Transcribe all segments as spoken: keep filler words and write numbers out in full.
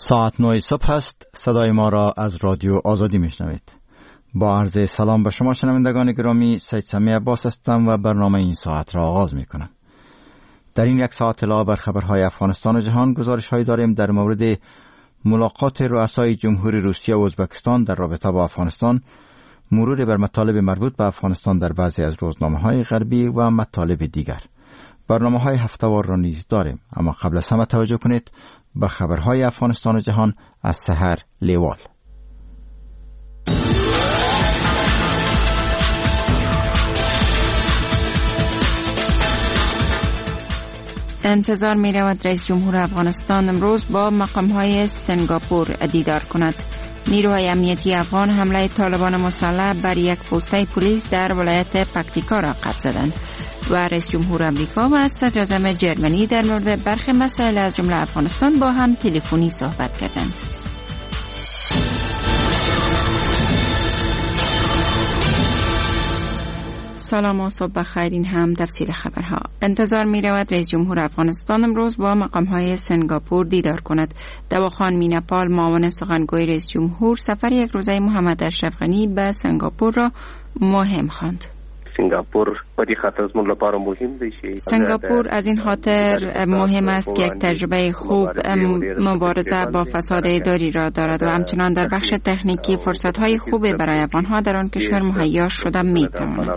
ساعت نه صبح است. صدای ما را از رادیو آزادی میشنوید. با عرض سلام به شما شنوندگان گرامی، سید سمی عباس هستم و برنامه این ساعت را آغاز میکنم. در این یک ساعت علاوه بر خبرهای افغانستان و جهان، گزارش‌هایی داریم در مورد ملاقات رؤسای جمهوری روسیه و ازبکستان در رابطه با افغانستان، مرور بر مطالب مربوط به افغانستان در بعضی از روزنامه‌های غربی و مطالب دیگر. برنامه‌های هفته‌وار را نیز داریم، اما قبل از همه توجه کنید به خبرهای افغانستان و جهان از سحر لیوال. انتظار می رود رئیس جمهور افغانستان امروز با مقام‌های سنگاپور دیدار کند. نیروهای امنیتی افغان حمله طالبان مسلح بر یک پوسته پلیس در ولایت پکتیکا را قطع زدند و رئیس جمهور امریکا و صدر اعظم جرمنی در مورد برخی مسائل از جمله افغانستان با هم تلفنی صحبت کردند. سلام و صبح بخیر. این هم تفصیل خبرها. انتظار می رود رئیس جمهور افغانستان امروز با مقام‌های سنگاپور دیدار کند. دواخان میناپال، معاون سخنگوی رئیس جمهور، سفر یک روزه محمد اشرف غنی به سنگاپور را مهم خواند. سنگاپور په دې خاطر زموږ لپاره مهم دی چې سنگاپور از این خاطر مهم است که یک تجربه خوب مبارزه با فساد اداری را دارد و همچنان در بخش تکنیکی فرصت‌های خوبی برای افغان‌ها در آن کشور مهیا شده می‌تواند.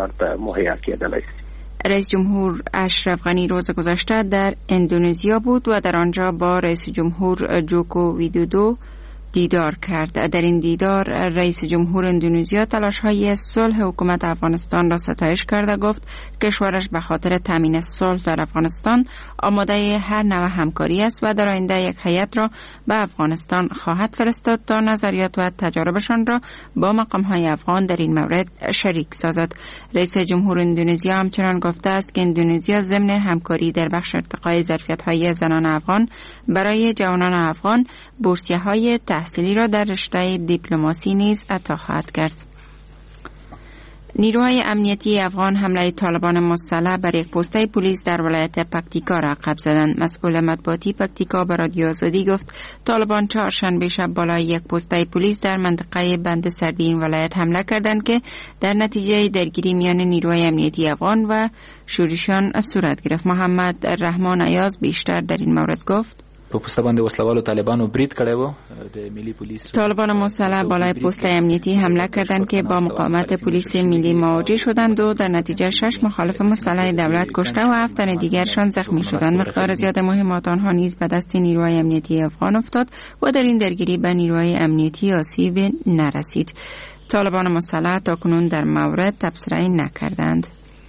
رئیس جمهور اشرف غنی روز گذشته در اندونزیا بود و در آنجا با رئیس جمهور جوکو ویدودو دیدار کرد. در این دیدار رئیس جمهور اندونزیا تلاش‌های صلح حکومت افغانستان را ستایش کرده، گفت کشورش به خاطر تامین صلح در افغانستان آماده هر نوع همکاری است و در آینده یک هیئت را به افغانستان خواهد فرستاد تا نظریات و تجاربشان را با مقام‌های افغان در این مورد شریک سازد. رئیس جمهور اندونزیا همچنان گفته است که اندونزیا ضمن همکاری در بخش ارتقای ظرفیت‌های زنان افغان برای جوانان افغان بورسیه‌های تحصیلی را در رشته دیپلماسی نیز عطا خواهد کرد. نیروهای امنیتی افغان حمله طالبان مسلح بر یک پوسته پلیس در ولایت پکتیکا را قبض زدند. مسئول مطبوعاتی پکتیکا به رادیو آزادی گفت طالبان چهارشنبه شب بالای یک پوسته پلیس در منطقه بند سردی این ولایت حمله کردند که در نتیجه درگیری میان نیروهای امنیتی افغان و شورشیان صورت گرفت. محمد رحمان ایاز بیشتر در این مورد گفت: په پوسټه باندې وسلوالو طالبانو برید کړی و د ملي پولیس. طالبان مسلح بالای پوسته امنیتی حمله کردند که با مقاومت پلیس ملی مواجه شدند و در نتیجه شش مخالف مسلح دولت کشته و هفت تن دیگرشان زخمی شدند. مقدار زیاد مهمات آنها نیز به دست نیروهای امنیتی افغان افتاد و در این درگیری به نیروهای امنیتی آسیب نرسید. طالبان مسلح تاکنون در مورد تبصره نکردند.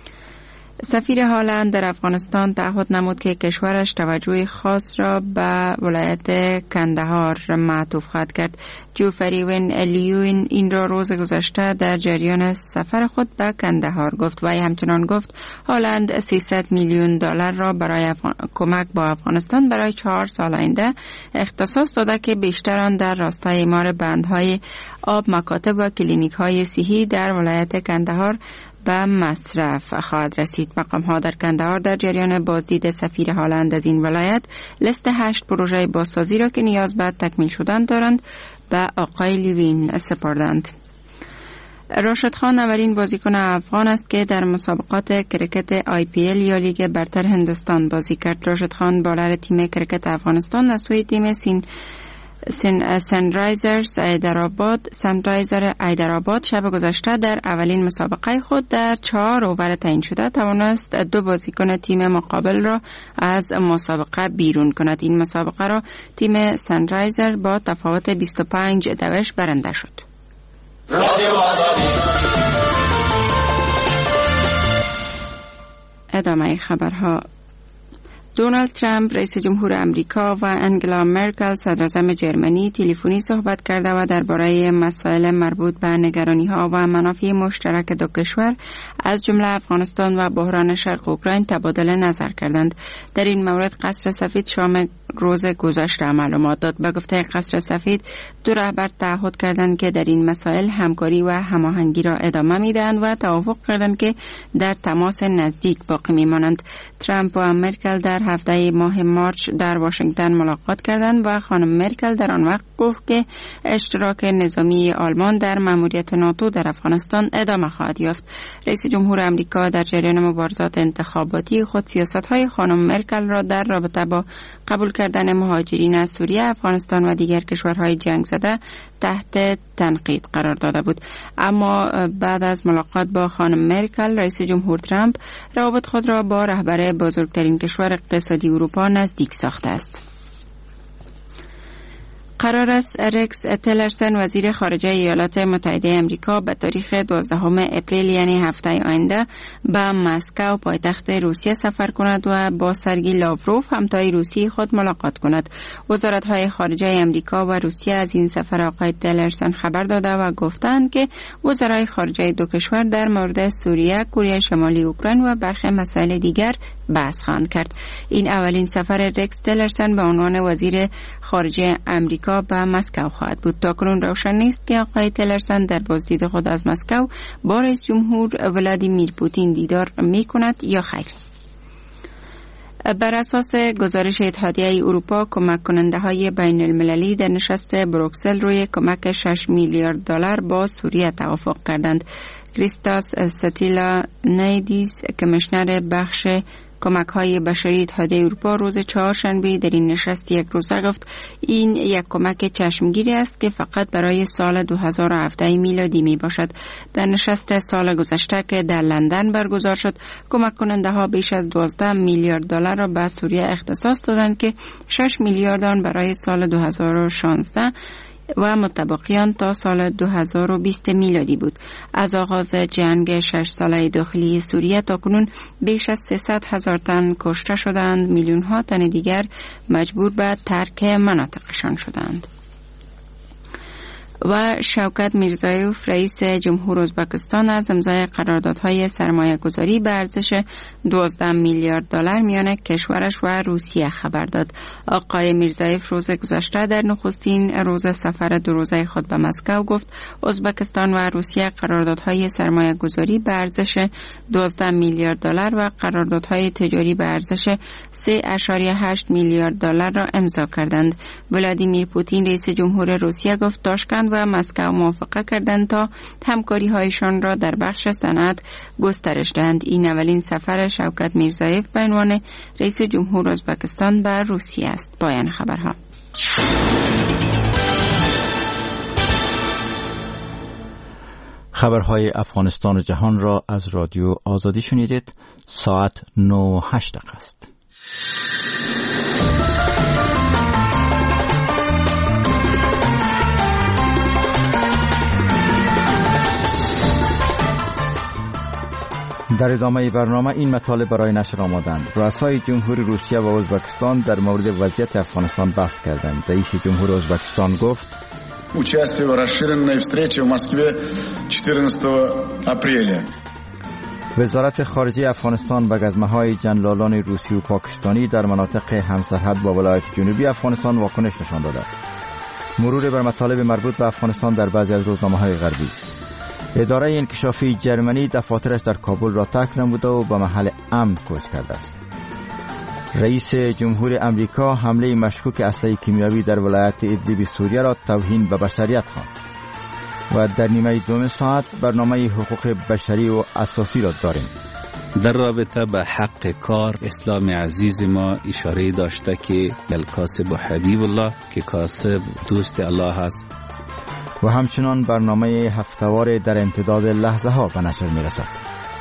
سفیر هلند در افغانستان تعهد نمود که کشورش توجه خاص را به ولایت کندهار معطوف خواهد کرد. جوفریون الیوین این را روز گذشته در جریان سفر خود به کندهار گفت و همچنان گفت هلند سیصد میلیون دلار را برای افغان... کمک با افغانستان برای چهار سال آینده اختصاص داده که بیشتر آن در راستای اعمار بندهای آب، مکاتب و کلینیک های صحی در ولایت کندهار به مصرف خواهد رسید. مقام ها در کندهار در جریان بازدید سفیر هلند از این ولایت لیست هشت پروژه بازسازی را که نیاز به تکمیل شدن دارند به آقای لیوین سپردند. راشد خان اولین بازیکن افغان است که در مسابقات کرکت آی پی ال یا لیگ برتر هندوستان بازی کرد. راشد خان بالر تیم کرکت افغانستان از سوی تیم سین سن سنرایزرز ایدرآباد سنرایزر ایدرآباد شب گذشته در اولین مسابقه خود در چهار اوور تعیین شده توانست دو بازیکن تیم مقابل را از مسابقه بیرون کند. این مسابقه را تیم سنرایزر با تفاوت بیست و پنج دوش برنده شد. ادامه خبرها. دونالد ترامپ رئیس جمهور امریکا و انگلا مرکل صدر اعظم جرمنی تلفنی صحبت کرده و درباره مسائل مربوط به نگرانی‌ها و منافع مشترک دو کشور از جمله افغانستان و بحران شرق اوکراین تبادل نظر کردند. در این مورد قصر سفید شام روز گذشته معلومات داد. به گفته قصر سفید دو رهبر تعهد کردند که در این مسائل همکاری و هماهنگی را ادامه میدهند و توافق کردند که در تماس نزدیک باقی میمانند. ترامپ و مرکل در هفته ماه مارچ در واشنگتن ملاقات کردند و خانم مرکل در آن وقت گفت که اشتراک نظامی آلمان در مأموریت ناتو در افغانستان ادامه خواهد یافت. رئیس جمهور آمریکا در جریان مبارزات انتخاباتی خود سیاست‌های خانم مرکل را در رابطه با قبول کردن مهاجرین از سوریه، افغانستان و دیگر کشورهای جنگ زده تحت تنقید قرار داده بود. اما بعد از ملاقات با خانم مرکل، رئیس جمهور ترامپ روابط خود را با رهبر بزرگترین کشور اقتصادی اروپا نزدیک ساخته است. قرار است رکس تیلرسن وزیر خارجه ایالات متحده آمریکا به تاریخ دوازدهم اپریل یعنی هفته آینده به مسکو پایتخت روسیه سفر کند و با سرگی لاوروف همتای روسی خود ملاقات کند. وزارت‌های خارجه آمریکا و روسیه از این سفر آقای تیلرسن خبر داده و گفتند که وزرای خارجه دو کشور در مورد سوریه، کره شمالی، اوکراین و برخی مسائل دیگر بحث خواهند کرد. این اولین سفر رکس تیلرسن به عنوان وزیر خارجه آمریکا به مسکو خواهد بود. تاکنون روشن نیست که آقای تیلرسن در بازدید خود از مسکو با رئیس جمهور ولادیمیر پوتین دیدار می کند یا خیر. بر اساس گزارش اتحادیه اروپا، کمک کننده های بین المللی در نشست بروکسل روی کمک شش میلیارد دلار با سوریه توافق کردند. کریستاس ستیلا نیدیس، کمیشنر بخش کمک های بشری اتحادیه اروپا، روز چهارشنبه در این نشست یک روزه گفت این یک کمک چشمگیری است که فقط برای سال دو هزار و هفده میلادی می باشد. در نشست سال گذشته که در لندن برگزار شد، کمک کننده ها بیش از دوازده میلیارد دلار را به سوریه اختصاص دادند که شش میلیارد آن برای سال دو هزار و شانزده و متبقیان تا سال دو هزار و بیست میلادی بود. از آغاز جنگ شش ساله داخلی سوریه تا کنون بیش از سیصد هزار تن کشته شدند، میلیون ها تن دیگر مجبور به ترک مناطقشان شدند. و شوکت میرزایوف، رئیس جمهور ازبکستان، از امضای قراردادهای سرمایه گذاری به ارزش دوازده میلیارد دلار میان کشورش و روسیه خبر داد. آقای میرزایوف روز گذشته در نخستین روز سفر دو روزه خود به مسکو گفت ازبکستان و روسیه قراردادهای سرمایه گذاری به ارزش دوازده میلیارد دلار و قراردادهای تجاری به ارزش سه ممیز هشت میلیارد دلار را امضا کردند. ولادیمیر پوتین، رئیس جمهور روسیه، گفت تاشکند و مسکو موافقه کردند تا همکاری هایشان را در بخش صنعت گسترش دهند. این اولین سفر شوکت میرزایف به عنوان رئیس جمهور ازبکستان به روسیه است. پایان خبرها. خبرهای افغانستان و جهان را از رادیو آزادی شنیدید. ساعت نه و هشت دقیقه است. در ادامه برنامه این مطالب برای نشر آمدند. رؤسای جمهوری روسیه و ازبکستان در مورد وضعیت افغانستان بحث کردند. رئیس جمهور ازبکستان گفت участие в расширенной встрече в Москве چهارده اپریل. وزارت خارجه افغانستان به گزمه‌های جنرالان روسی و پاکستانی در مناطق همسرحد با ولایت جنوبی افغانستان واکنش نشان داده است. مرور بر مطالب مربوط به افغانستان در بعضی از روزنامه‌های غربی. اداره انکشافی جرمنی دفاترش در کابل را ترک نموده و به محل امن کوچ کرده است. رئیس جمهور امریکا حمله مشکوک اسلحه کیمیاوی در ولایت ادلیب سوریه را توهین به بشریت خواند. و در نیمه دوم ساعت برنامه حقوق بشری و اساسی را داریم. در رابطه به حق کار، اسلام عزیز ما اشاره داشته که الکاسب حبیب الله، که کاسب دوست الله است. و همچنان برنامه هفتهوار در امتداد لحظه ها به نشر می رسد.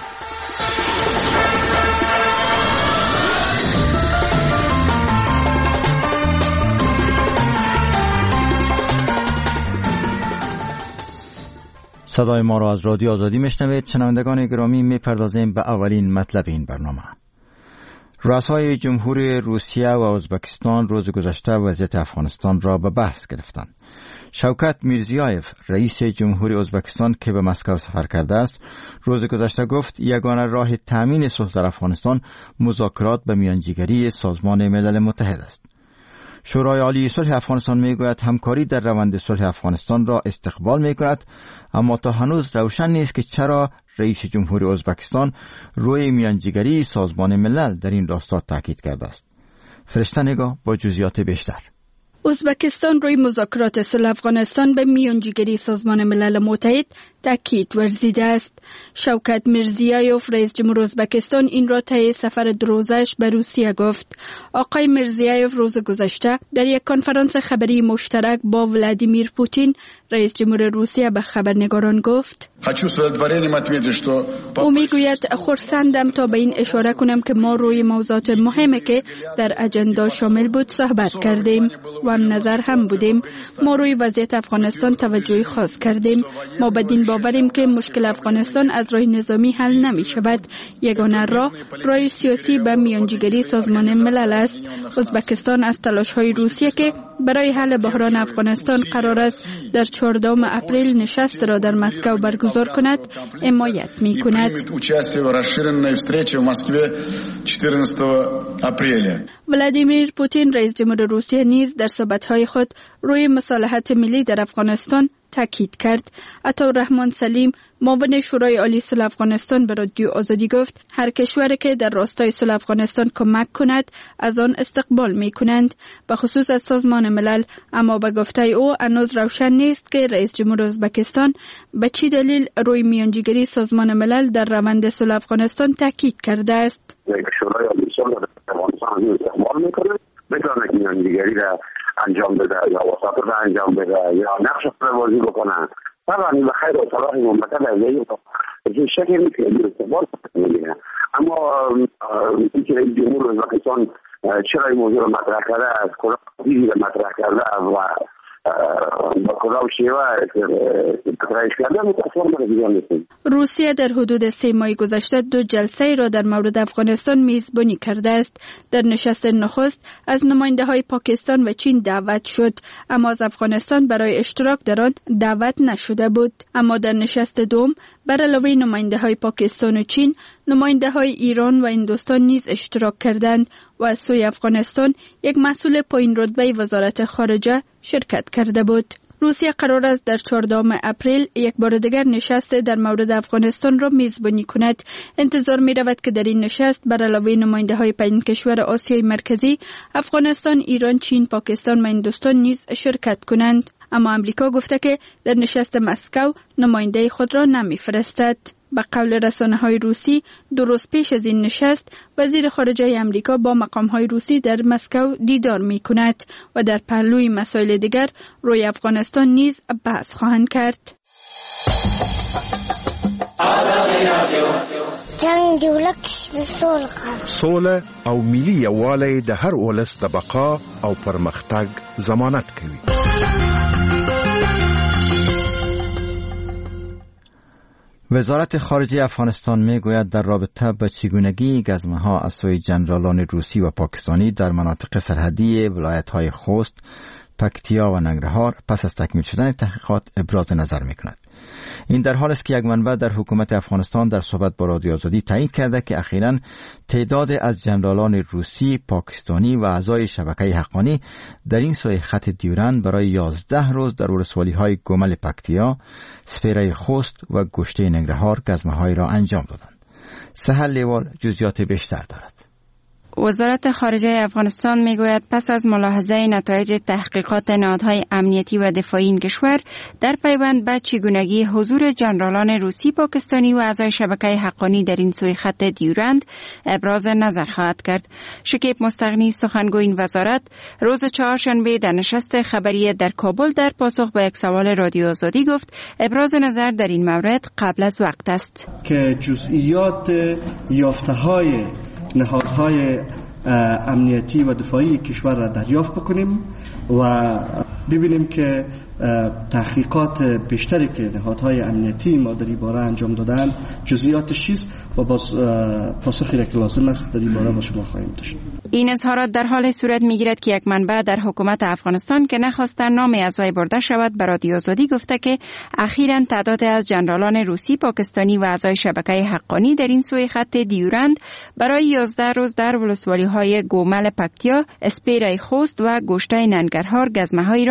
صدای ما را از رادیو آزادی میشنوید. شنوندگان گرامی، میپردازیم به اولین مطلب این برنامه. رؤسای جمهوری روسیه و ازبکستان روز گذشته وضعیت افغانستان را به بحث گرفتند. شوکت میرزیایف، رئیس جمهوری ازبکستان که به مسکو سفر کرده است، روز گذشته گفت یگانه راه تامین صلح در افغانستان مذاکرات به میانجیگری سازمان ملل متحد است. شورای عالی صلح افغانستان میگوید همکاری در روند صلح افغانستان را استقبال میکند، اما تا هنوز روشن نیست که چرا رئیس جمهوری ازبکستان روی میانجیگری سازمان ملل در این راستا تاکید کرده است. فرشته نگاه با جزئیات بیشتر. ازبکستان روی مذاکرات صلح افغانستان به میانجیگری سازمان ملل متحد تاکید ورزیده است. شوکت میرزیایوف رئیس جمهور ازبکستان این را طی سفر دو روزه‌اش به روسیه گفت. آقای میرزیایوف روز گذشته در یک کنفرانس خبری مشترک با ولادیمیر پوتین رئیس جمهور روسیه به خبرنگاران گفت: او میگوید خرسندم تا به این اشاره کنم که ما روی موضوعات مهمی که در اجندا شامل بود صحبت کردیم و هم نظر هم بودیم. ما روی وضعیت افغانستان توجه خاص کردیم. ما بدین باوریم که مشکل افغانستان از راه نظامی حل نمی شود. یگانه راه راه سیاسی به میانجیگری سازمان ملل است. ازبکستان از تلاش های روسیه که برای حل بحران افغانستان قرار است در چهاردهم اپریل نشست را در مسکو برگزار کند حمایت می کند. ولادیمیر پوتین رئیس جمهور روسیه نیز در صحبت‌های خود روی مصالحت ملی در افغانستان تاکید کرد. عطاالرحمن سلیم معاون شورای عالی صلح افغانستان به رادیو آزادی گفت هر کشوری که در راستای صلح افغانستان کمک کند از آن استقبال می کنند، به خصوص از سازمان ملل. اما به گفته او هنوز روشن نیست که رئیس جمهور ازبکستان به چه دلیل روی میانجیگری سازمان ملل در روند صلح افغانستان تاکید کرده است. شورای عالی صلح افغانستان استقبال میکنه، بتونه که میانجیگری را انجام بده یا وساطت را انجام بده یا نقش خود بازی بکنه. طبعا به خیر و صلاح مملکت از این شکل نیست که استقبال میگیره. اما اینکه رئیس جمهور ازبکستان چرا این موضوع را مطرح کرده، از کدام چیزی را مطرح کرده و با کدام شیوه مطرحش کرده متأسفانه دیگر نیستیم. روسیه در حدود سه ماه گذشته دو جلسه را در مورد افغانستان میزبانی کرده است. در نشست نخست از نماینده های پاکستان و چین دعوت شد، اما از افغانستان برای اشتراک در آن دعوت نشده بود. اما در نشست دوم بر علاوه نماینده های پاکستان و چین، نماینده های ایران و هندوستان نیز اشتراک کردند و از سوی افغانستان یک مسئول پایین رتبه وزارت خارجه شرکت کرده بود. روسیه قرار است در چهاردهم اپریل یک بار دیگر نشست در مورد افغانستان را میزبانی کند. انتظار می رود که در این نشست بر علاوه نماینده های پنج کشور آسیای مرکزی، افغانستان، ایران، چین، پاکستان و هندوستان نیز شرکت کنند. اما امریکا گفته که در نشست مسکو نماینده خود را نمی‌فرستد. به قول رسانه‌های روسی، دو روز پیش از این نشست وزیر خارجه امریکا با مقام‌های روسی در مسکو دیدار می‌کند و در پهلوی مسائل دیگر روی افغانستان نیز بحث خواهند کرد. جنگ دولت سوله او ملي یووالی د هر ولس د بقا او پرمختګ ضمانت کوي. وزارت خارجه افغانستان می گوید در رابطه با چگونگی گزمه ها از سوی جنرالان روسی و پاکستانی در مناطق سرحدی ولایت های خوست، پکتیا و ننگرهار پس از تکمیل شدن تحقیقات ابراز نظر می کند. این در حال است که یک منبع در حکومت افغانستان در صحبت با رادیو آزادی تایید کرده که اخیراً تعداد از جنرالان روسی، پاکستانی و اعضای شبکه حقانی در این سوی خط دیورند برای یازده روز در ولسوالی‌های گومل پکتیا، سپیره خوست و گشته ننگرهار گزمه‌های را انجام دادند. سهل لیوال جزئیات بیشتر دارد. وزارت خارجه افغانستان میگوید پس از ملاحظه نتایج تحقیقات نهادهای امنیتی و دفاعی این کشور در پیوند به چگونگی حضور جنرالان روسی، پاکستانی و اعضای شبکه حقانی در این سوی خط دیورند ابراز نظر خواهد کرد. شکیب مستغنی سخنگوی این وزارت روز چهارشنبه در نشست خبری در کابل در پاسخ به یک سوال رادیو آزادی گفت ابراز نظر در این مورد قبل از وقت است که جزئیات یافته‌های نهادهای امنیتی و دفاعی کشور را دریافت بکنیم و ببینیم که تحقیقات بیشتری که نهادهای امنیتی ما در این باره انجام دادن جزئیاتش چیست و باز پاسخی را که لازم است در این باره با شما خواهیم داشت. این اظهارات در حال صورت میگیرد که یک منبع در حکومت افغانستان که نخواستن نام از وی برده شود به رادیو آزادی گفته که اخیراً تعداد از جنرالان روسی، پاکستانی و اعضای شبکه حقانی در این سوی خط دیورند برای یازده روز در ولسوالی‌های گومل پکتیا، اسپیره خوست و گشته ننگرهار گزمه‌هایی را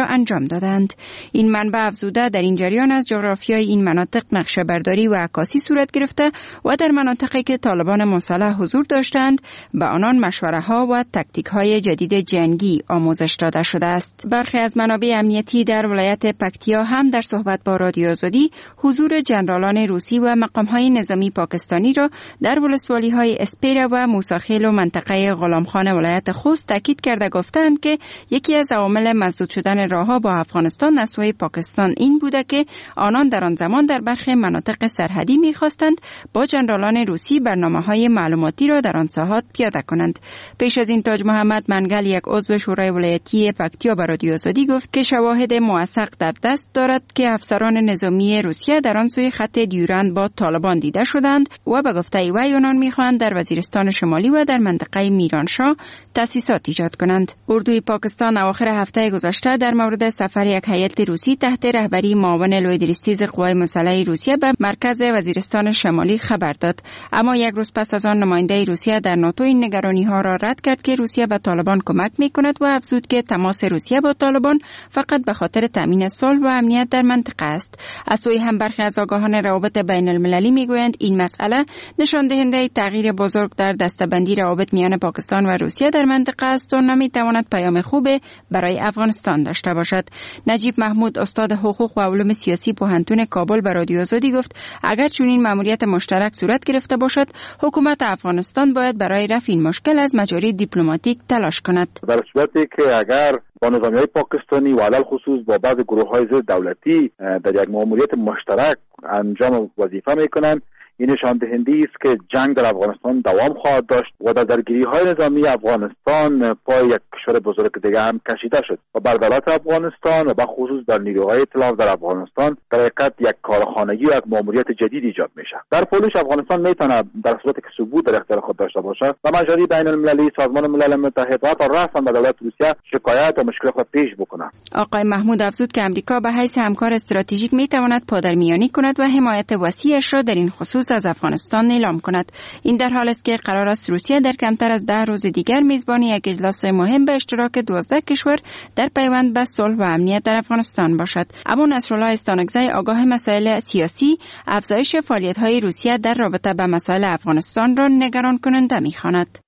انجام دادند. این منبع افزوده در این جریان از جغرافیای این مناطق نقشه برداری و عکاسی صورت گرفته و در مناطقی که طالبان مسلح حضور داشتند به آنان مشوره ها و تکتیک های جدید جنگی آموزش داده شده است. برخی از منابع امنیتی در ولایت پکتیا هم در صحبت با رادیو آزادی حضور جنرالان روسی و مقام های نظامی پاکستانی را در ولسوالی های اسپیره و موساخیل و منطقه غلامخان ولایت خوست تاکید کرده گفتند که یکی از عوامل مسدود شدن راهها با افغانستان از سوی پاکستان این بوده که آنان در آن زمان در برخی مناطق سرحدی می‌خواستند با جنرالان روسی برنامه‌های معلوماتی را در آن ساحات پیاده کنند. پیش از این تاج محمد منگل، یک عضو شورای ولایتی پکتیا، به رادیو آزادی گفت که شواهد موثق در دست دارد که افسران نظامی روسیه در آن سوی خط دیورند با طالبان دیده شدند و به گفته وی آنان می‌خواهند در وزیرستان شمالی و در منطقه میرانشاه تأسیسات ایجاد کنند. اردوی پاکستان اواخر هفته گذشته در مورد سفر یک هیئت روسی تحت رهبری معاون لویدریستیز قوای مسلح روسیه به مرکز وزیرستان شمالی خبر داد. اما یک روز پس از آن نماینده روسیه در ناتو این نگرانی‌ها را رد کرد که روسیه به طالبان کمک می‌کند و افزود که تماس روسیه با طالبان فقط به خاطر تامین صلح و امنیت در منطقه است. از سوی هم برخی از آگاهان روابط بین المللی می‌گویند این مسئله نشان دهنده تغییر بزرگ در دسته‌بندی روابط میان پاکستان و روسیه در منطقه است و نمی‌تواند پیام خوب برای افغانستان داشته باشد. نجیب محمود، استاد حقوق و علوم سیاسی پوهنتون کابل، به رادیو آزادی گفت اگر چنین مأموریت مشترک صورت گرفته باشد، حکومت افغانستان باید برای رفع این مشکل از مجاری دیپلماتیک تلاش کند. در صورتی که اگر با نظامیای پاکستانی و علل خصوص با بعض گروه‌های ضد دولتی در یک مأموریت مشترک انجام وظیفه می‌کنند، این نشان دهنده است که جنگ در افغانستان دوام خواهد داشت و در درگیری‌های نظامی افغانستان پای یک کشور بزرگ دیگر هم کشیده شد و بر دولت افغانستان و به خصوص در نیروهای ائتلاف در افغانستان در حقیقت یک کارخانگی و یک مأموریت جدید ایجاد میشه. در پولش افغانستان میتونه در صورتی که ثبوت در اختیار خود داشته باشه و مجاری بین المللی، سازمان ملل متحد و رسما به دولت روسیه شکایت و مشکل خود پیش بکنه. آقای محمود افزود که امریکا به حیث همکار استراتژیک میتواند پادرمیانی کند و حمایت وسیعش را در این خصوص از افغانستان اعلام کند. این در حالی است که قرار است روسیه در کمتر از ده روز دیگر میزبان یک اجلاس مهم به اشتراک دوازده کشور در پیوند به صلح و امنیت در افغانستان باشد. اما نصرالله استانکزی، آگاه مسائل سیاسی، افزایش فعالیت‌های روسیه در رابطه با مسائل افغانستان را نگران کننده می‌خواند.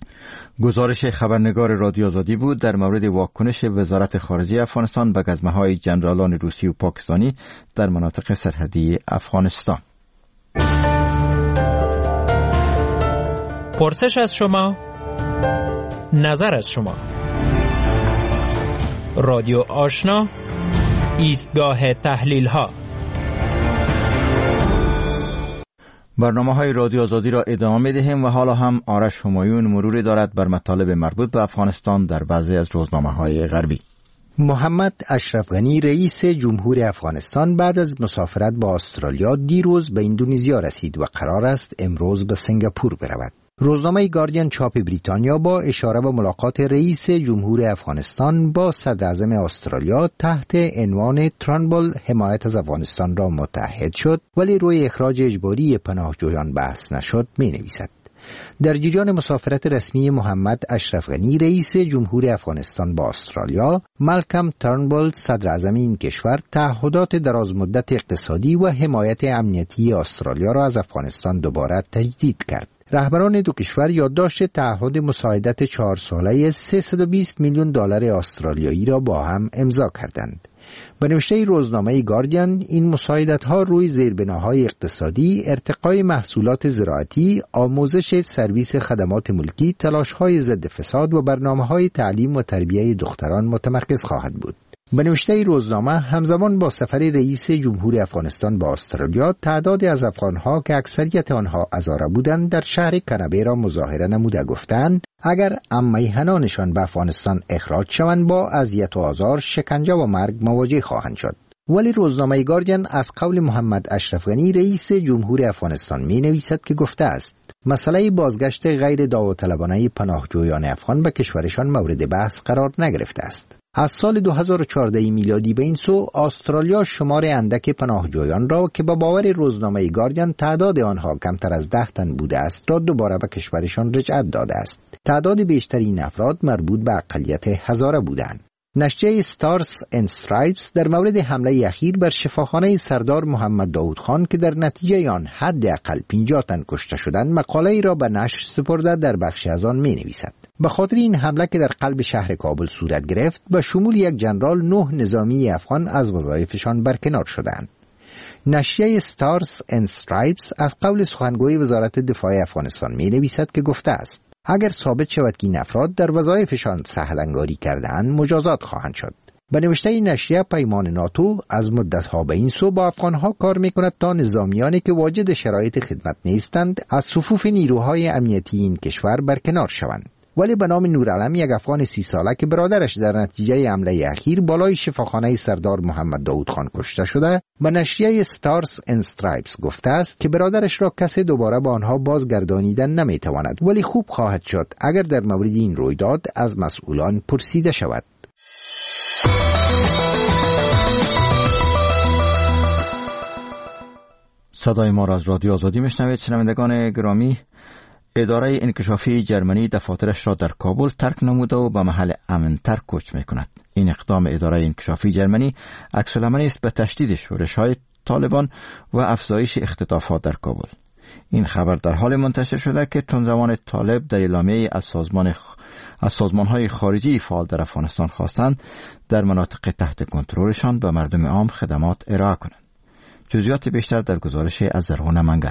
گزارش خبرنگار رادیو آزادی بود در مورد واکنش وزارت خارجه افغانستان به گزمه‌های جنرالان روسی و پاکستانی در مناطق سرحدی افغانستان. پرسش از شما، نظر از شما. رادیو آشنا، ایستگاه تحلیل ها. برنامه های رادیو آزادی را ادامه می دهیم و حالا هم آرش همایون مروری دارد بر مطالب مربوط به افغانستان در بعضی از روزنامه های غربی. محمد اشرف غنی رئیس جمهور افغانستان بعد از مسافرت با استرالیا دیروز به اندونزیا رسید و قرار است امروز به سنگاپور برود. روزنامه گاردین چاپ بریتانیا با اشاره به ملاقات رئیس جمهور افغانستان با صدر اعظم استرالیا تحت عنوان ترانبل حمایت از افغانستان را متحد شد ولی روی اخراج اجباری پناهجویان بحث نشد می نویسد. در جریان مسافرت رسمی محمد اشرف غنی رئیس جمهور افغانستان با استرالیا، مالکم ترنبل صدر اعظم این کشور تعهدات درازمدت اقتصادی و حمایت امنیتی استرالیا را از افغانستان دوباره تجدید کرد. رهبران دو کشور یادداشت تعهد مساعدت چهار ساله سیصد و بیست میلیون دلار استرالیایی را با هم امضا کردند. به نوشته روزنامه گاردین، این مساعدت‌ها روی زیربناهای اقتصادی، ارتقای محصولات زراعتی، آموزش سرویس خدمات ملکی، تلاش‌های ضد فساد و برنامه‌های تعلیم و تربیت دختران متمرکز خواهد بود. به نوشته روزنامه، همزمان با سفر رئیس جمهور افغانستان با استرالیا، تعدادی از افغان‌ها که اکثریت آنها هزاره بودند در شهر کنبرا مظاهره نموده گفتند اگر میهنانشان به افغانستان اخراج شوند با اذیت و آزار، شکنجه و مرگ مواجه خواهند شد. ولی روزنامه گاردین از قول محمد اشرف غنی رئیس جمهور افغانستان می نویسد که گفته است مسئله بازگشت غیر داوطلبانه پناهجویان افغان به کشورشان مورد بحث قرار نگرفته است. از سال دو هزار و چهارده میلادی به این سو، استرالیا شمار اندک پناهجویان را که به باور روزنامه گاردین تعداد آنها کمتر از ده تن بوده است را دوباره به کشورشان رجعت داده است. تعداد بیشتر این افراد مربوط به اقلیت هزاره بودند. نشریه ستارز اند استرایپس در مورد حمله اخیر بر شفاخانه سردار محمد داود خان که در نتیجه آن حداقل پنجاه تن کشته شدند مقاله ای را به نشر سپرده در بخشی از آن می نویسد. به خاطر این حمله که در قلب شهر کابل صورت گرفت به شمول یک جنرال نه نظامی افغان از وظایفشان برکنار شدند. نشریه ستارز اند استرایپس از قول سخنگوی وزارت دفاع افغانستان می نویسد که گفته است اگر ثابت شود که این افراد در وظایفشان سهل‌انگاری کرده‌اند مجازات خواهند شد. به نوشته نشریه پیمان ناتو از مدت‌ها به این سو با افغان‌ها کار می‌کند تا نظامیانی که واجد شرایط خدمت نیستند از صفوف نیروهای امنیتی این کشور برکنار شوند. ولی به نام نورعلم یک افغان سی ساله که برادرش در نتیجه حمله اخیر بالای شفاخانه سردار محمد داود خان کشته شده به نشریه ستارز اند استرایپس گفته است که برادرش را کسی دوباره به آنها بازگردانیدن نمیتواند، ولی خوب خواهد شد اگر در مورد این رویداد از مسئولان پرسیده شود. صدای ما را از رادیو آزادی میشنوید. شنوندگان گرامی، اداره انکشافی جرمنی دفاترش را در کابل ترک نموده و به محل امن‌تر کوچ می‌کند. این اقدام اداره انکشافی جرمنی عکس‌العملی است به تشدید شورش‌های طالبان و افزایش اختطافات در کابل. این خبر در حال منتشر شده که تندروان طالب در اعلامیه از سازمان خ... از سازمان‌های خارجی فعال در افغانستان خواستند در مناطق تحت کنترلشان به مردم عام خدمات ارائه کنند. جزئیات بیشتر در گزارش از زرغون منگل.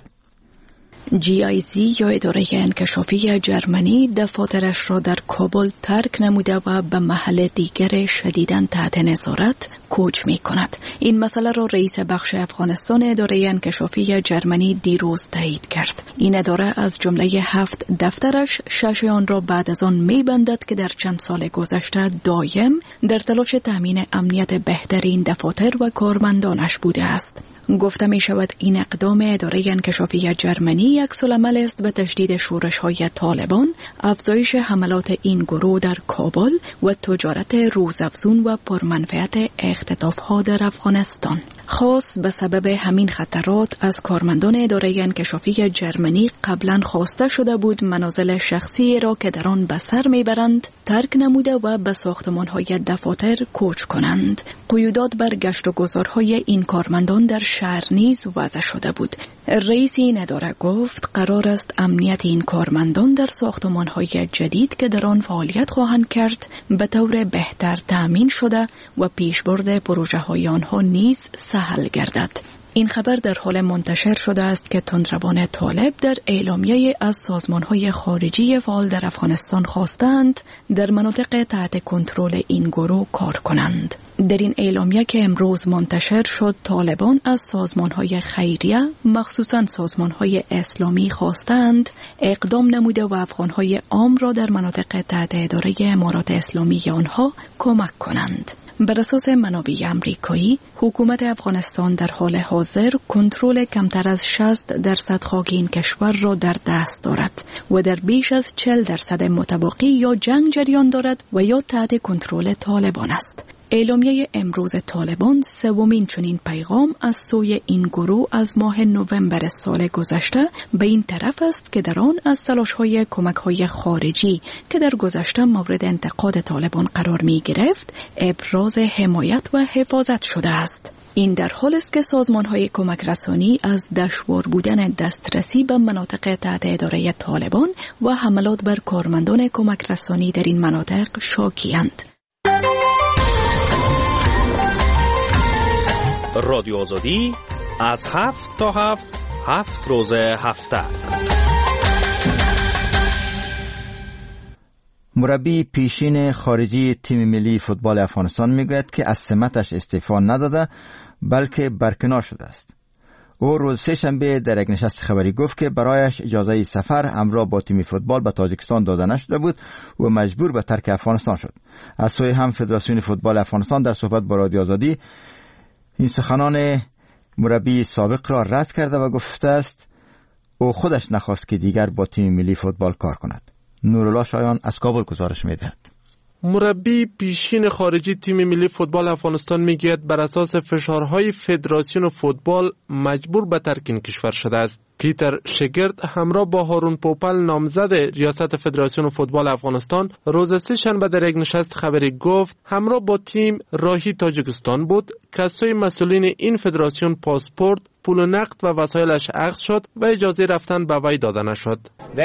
جی آی زی یا اداره انکشافی جرمنی دفاترش را در کابل ترک نموده و به محل دیگر شدیداً تحت نظارت کوچ می کند. این مسئله را رئیس بخش افغانستان اداره انکشافی جرمنی دیروز تایید کرد. این اداره از جمله هفت دفترش شش آن را بعد از آن می بندد که در چند سال گذشته دایم در تلاش تامین امنیت بهترین دفاتر و کارمندانش بوده است. گفته می شود این اقدام اداره انکشافی جرمنی عکس‌العمل است به تشدید شورش‌های طالبان، افزایش حملات این گروه در کابل و تجارت روزافزون و پرمنفعت اختطاف‌ها در افغانستان. خاص به سبب همین خطرات از کارمندان اداره انکشافی جرمنی قبلا خواسته شده بود منازل شخصی را که در آن به سر میبرند ترک نموده و به ساختمان‌های دفاتر کوچ کنند. قیودات بر گشت و گذارهای این کارمندان در شهر نیز وضع شده بود. رئیس این اداره گفت قرار است امنیت این کارمندان در ساختمان‌های جدید که در آن فعالیت خواهند کرد به طور بهتر تأمین شده و پیشبرد پروژه‌های آنها نیز سهل گردد. این خبر در حال منتشر شده است که تندروان طالب در اعلامیه از سازمان‌های خارجی فعال در افغانستان خواستند در مناطق تحت کنترل این گروه کار کنند. در این اعلامیه که امروز منتشر شد، طالبان از سازمان‌های خیریه، مخصوصاً سازمان‌های اسلامی خواستند اقدام نموده و افغان‌های عام را در مناطق تحت اداره امارات اسلامی آنها کمک کنند. بر اساس منابع امریکایی، حکومت افغانستان در حال حاضر کنترل کمتر از شصت درصد خاک این کشور را در دست دارد و در بیش از چهل درصد متبقی یا جنگ جریان دارد و یا تحت کنترل طالبان است. اعلامیه امروز طالبان سومین چنین پیغام از سوی این گروه از ماه نوامبر سال گذشته به این طرف است که در آن از تلاش‌های کمک‌های خارجی که در گذشته مورد انتقاد طالبان قرار می‌گرفت ابراز حمایت و حفاظت شده است. این در حال است که سازمان‌های کمک رسانی از دشوار بودن دسترسی به مناطق تحت اداره طالبان و حملات بر کارمندان کمک رسانی در این مناطق شاکی‌اند. رادیو آزادی از هفت تا هفت هفت روز هفته. مربی پیشین خارجی تیم ملی فوتبال افغانستان میگوید که از سمتش استعفا نداده بلکه برکنار شده است. او روز سه‌شنبه در یک نشست خبری گفت که برایش اجازه سفر همراه با تیم فوتبال به تاجیکستان داده نشده بود و مجبور به ترک افغانستان شد. از سوی هم فدراسیون فوتبال افغانستان در صحبت با رادیو آزادی این سخنان مربی سابق را رد کرده و گفته است او خودش نخواست که دیگر با تیم ملی فوتبال کار کند. نورالله شایان از کابل گزارش می‌دهد. مربی پیشین خارجی تیم ملی فوتبال افغانستان میگوید بر اساس فشارهای فدراسیون فوتبال مجبور به ترک این کشور شده است. پیتر شگرد همراه با هارون پوپل نامزد ریاست فدراسیون فوتبال افغانستان روز سه شنبه در یک نشست خبری گفت همراه با تیم راهی تاجیکستان بود که از سوی مسئولین این فدراسیون پاسپورت، پول نقد و وسایلش اخذ شد و اجازه رفتن به وی داده نشد.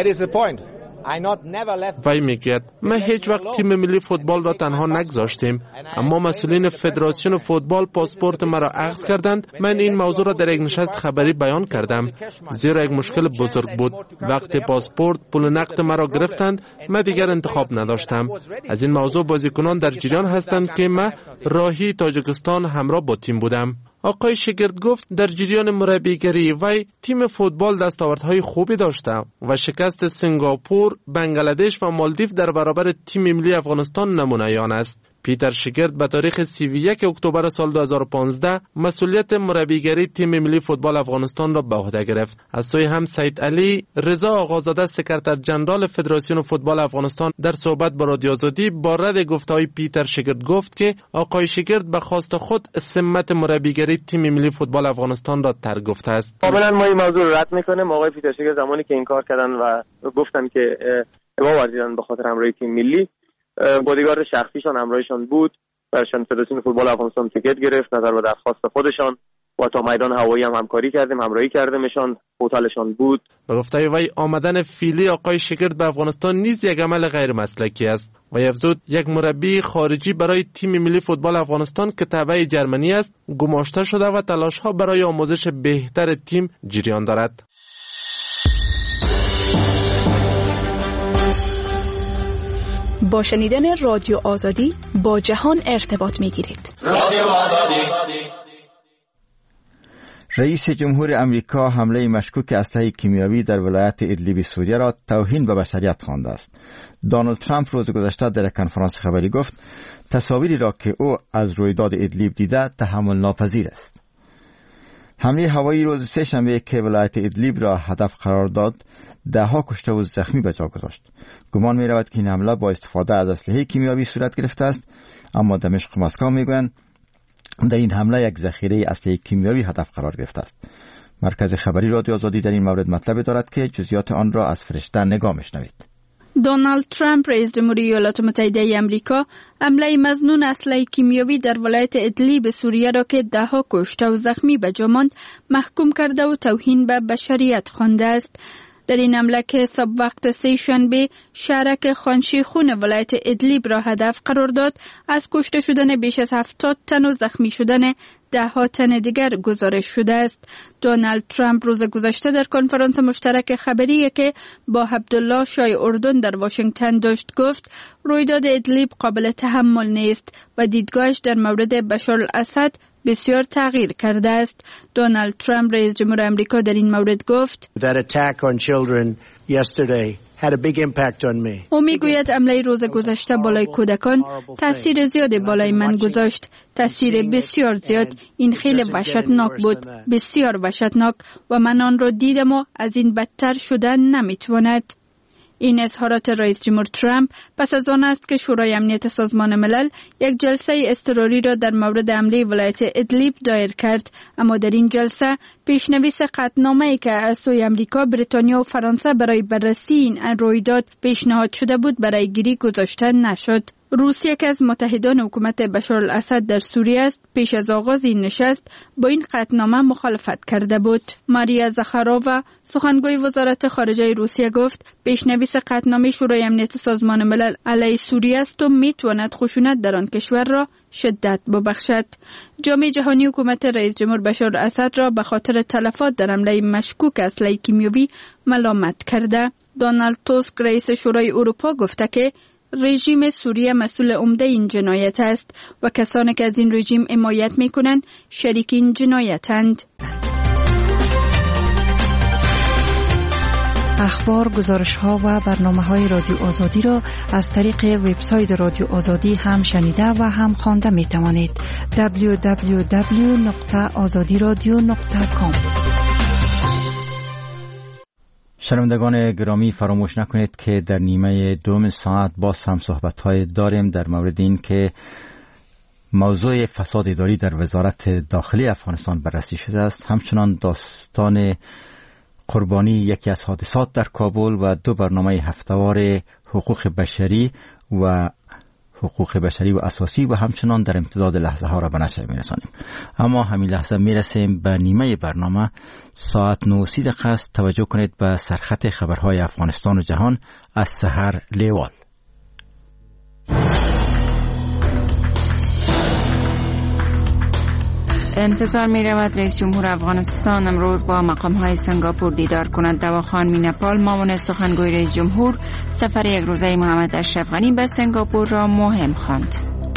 وی میگوید ما هیچ وقت تیم ملی فوتبال را تنها نگذاشتیم، اما مسئولین فدراسیون فوتبال پاسپورت مرا اخذ کردند. من این موضوع را در یک نشست خبری بیان کردم، زیرا یک مشکل بزرگ بود. وقتی پاسپورت، پول نقد مرا گرفتند، من دیگر انتخاب نداشتم. از این موضوع بازیکنان در جریان هستند که من راهی تاجیکستان همراه با تیم بودم. آقای شگرد گفت در جریان مربیگری وی تیم فوتبال دستاوردهای خوبی داشته و شکست سنگاپور، بنگلادش و مالدیو در برابر تیم ملی افغانستان نمونه‌یان است. پیتر شگرد به تاریخ سی و یک اکتبر سال دو هزار و پانزده مسئولیت مربیگری تیم ملی فوتبال افغانستان را به عهده گرفت. از سوی هم سید علی رضا آقازاده سکرتر جنرال فدراسیون فوتبال افغانستان در صحبت با رادیو آزادی با رد گفته‌های پیتر شگرد گفت که آقای شگرد به خواست خود سمت مربیگری تیم ملی فوتبال افغانستان را ترک گفته است. کاملا ما این موضوع را رد می‌کنیم. آقای پیتر شگرد زمانی که این کار کردن و گفتن که ما ورزیدن به خاطر همراهی تیم ملی، بادیگارد شخصیشان همراهشان بود، برشان فدراسیون فوتبال افغانستان تیکت گرفت نظر به درخواست خودشان و تا میدان هوایی هم همکاری کردیم، همراهی کردیمشان، هتلشان بود. به گفته وی آمدن فیلی آقای شگرد به افغانستان نیز یک عمل غیر مسلکی است و افزود یک مربی خارجی برای تیم ملی فوتبال افغانستان که تابع جرمنی است گماشته شده و تلاش‌ها برای آموزش بهتر تیم جریان دارد. با شنیدن رادیو آزادی با جهان ارتباط می‌گیرید. رادیو آزادی. رئیس جمهور امریکا حمله مشکوک اسلحه کیمیاوی در ولایت ادلیب سوریه را توهین به بشریت خوانده است. دونالد ترامپ روز گذشته در کنفرانس خبری گفت تصاویری را که او از رویداد ادلیب دیده تحمل ناپذیر است. حمله هوایی روز سه شنبه که ولایت ادلیب را هدف قرار داد ده ها کشته و زخمی به جا گذاشت. گمان می رود که این حمله با استفاده از اسلحه کیمیاوی صورت گرفته است، اما دمشق و مسکو می گویند در این حمله یک ذخیره اسلحه کیمیاوی هدف قرار گرفته است. مرکز خبری رادیو آزادی در این مورد مطلب دارد که جزئیات آن را از فرشته نگاه میشنوید. دونالد ترامپ رئیس جمهوری ایالات متحده آمریکا حمله مظنون اسلحه کیمیاوی در ولایت ادلیب سوریه را که ده ها کشته و زخمی به جا ماند محکوم کرده و توهین به بشریت خوانده است. در این حمله که صبح وقت سه شنبه شهرک خانشیخون ولایت ادلیب را هدف قرار داد، از کشته شدن بیش از هفتاد تن و زخمی شدن ده ها تن دیگر گزارش شده است. دونالد ترامپ روز گذشته در کنفرانس مشترک خبری که با عبدالله شاه اردن در واشنگتن داشت گفت رویداد ادلیب قابل تحمل نیست و دیدگاهش در مورد بشار الاسد بسیار تغییر کرده است. دونالد ترامپ رئیس جمهور آمریکا در این مورد گفت That attack on children yesterday had a big impact on me. او میگوید حمله روز گذشته بالای کودکان تاثیر زیادی بالای من گذاشت، تاثیر بسیار زیاد. این خیلی وحشتناک بود، بسیار وحشتناک و من آن را دیدم و از این بدتر شدن نمیتواند. این اظهارات رئیس جمهور ترامپ پس از آن است که شورای امنیت سازمان ملل یک جلسه اضطراری را در مورد حمله ولایت ادلیب دایر کرد، اما در این جلسه پیشنویس قطعنامه‌ای که از سوی امریکا، بریتانیا و فرانسه برای بررسی این رویداد پیشنهاد شده بود برای گیری گذاشته نشد. روسیه که از متحدان حکومت بشار الاسد در سوریه است، پیش از آغاز این نشست با این قطعنامه مخالفت کرده بود. ماریا زخارووا سخنگوی وزارت خارجه روسیه گفت پیشنویس قطعنامه شورای امنیت سازمان ملل علیه سوریه است و میتواند خشونت در آن کشور را شدت ببخشد. جامعه جهانی حکومت رئیس جمهور بشار الاسد را به خاطر تلفات در حمله مشکوک اسلحه کیمیاوی ملامت کرده. دونالد توسک رئیس شورای اروپا گفته که رژیم سوریه مسئول عمده این جنایت است و کسانی که از این رژیم حمایت می‌کنند شریک این جنایتند. اخبار، گزارش‌ها و برنامه‌های رادیو آزادی را از طریق وبسایت رادیو آزادی هم شنیده و هم خوانده می‌توانید. دبلیو دبلیو دبلیو نقطه آزادی رادیو نقطه کام. شنوندگان گرامی، فراموش نکنید که در نیمه دوم ساعت باز هم صحبت‌های داریم در مورد این که موضوع فساد اداری در وزارت داخلی افغانستان بررسی شده است. همچنان داستان قربانی یکی از حادثات در کابل و دو برنامه هفته‌وار حقوق بشری و حقوق بشری و اساسی و همچنان در امتداد لحظه ها را به نشر می‌رسانیم. اما همین لحظه میرسیم به نیمه برنامه. ساعت نه و سی دقیقه است. توجه کنید به سرخط خبرهای افغانستان و جهان از سحر لیوال. انتظار می رود رئیس جمهور افغانستان امروز با مقام‌های سنگاپور دیدار کند. دواخان مینپال معاون سخنگوی رئیس جمهور سفر یک روزه محمد اشرف غنی به سنگاپور را مهم خواند.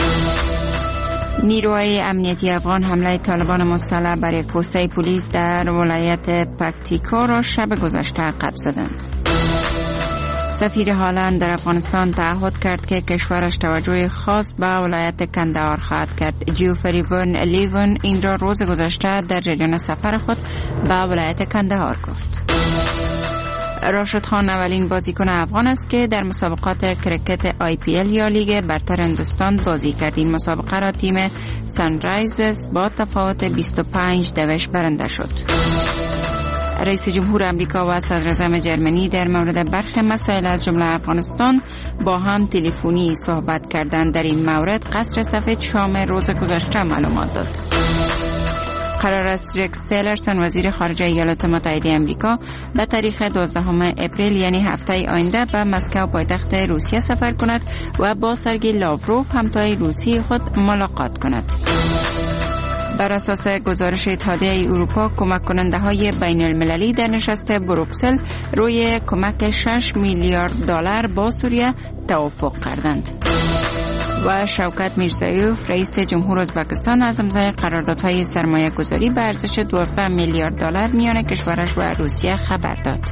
نیروهای امنیتی افغان حمله طالبان مسلح بر یک پسته پلیس در ولایت پکتیکا را شب گذشته عقب زدند. سفیر هالند در افغانستان تعهد کرد که کشورش توجه خاص به ولایت کندهار خواهد کرد. جیوفری ون لیون این را روز گذشته در جریان سفر خود به ولایت کندهار گفت. راشد خان اولین بازیکن افغان است که در مسابقات کرکت آی پی ال یا لیگ برتر هندوستان بازی کرد. این مسابقه را تیم سانرایزرز با تفاوت بیست و پنج دوش برنده شد. رئیس جمهور امریکا و صدراعظم جرمنی در مورد برخی مسائل از جمله افغانستان با هم تلفنی صحبت کردند. در این مورد قصر سفید شام روز گذشته معلومات داد. قرار است رکس تیلرسون وزیر خارجه ایالات متحده امریکا به تاریخ دوازدهم اپریل یعنی هفته آینده به مسکو پایتخت روسیه سفر کند و با سرگئی لاوروف همتای روسی خود ملاقات کند. بر اساس گزارش اتحادیه اروپا کمک کننده های بین المللی در نشست بروکسل روی کمک شش میلیارد دلار با سوریه توافق کردند. و شوکت میرزایوف رئیس جمهور ازبکستان از امضای قراردادهای سرمایه گذاری به ارزش دوازده میلیارد دلار میان کشورش و روسیه خبر داد.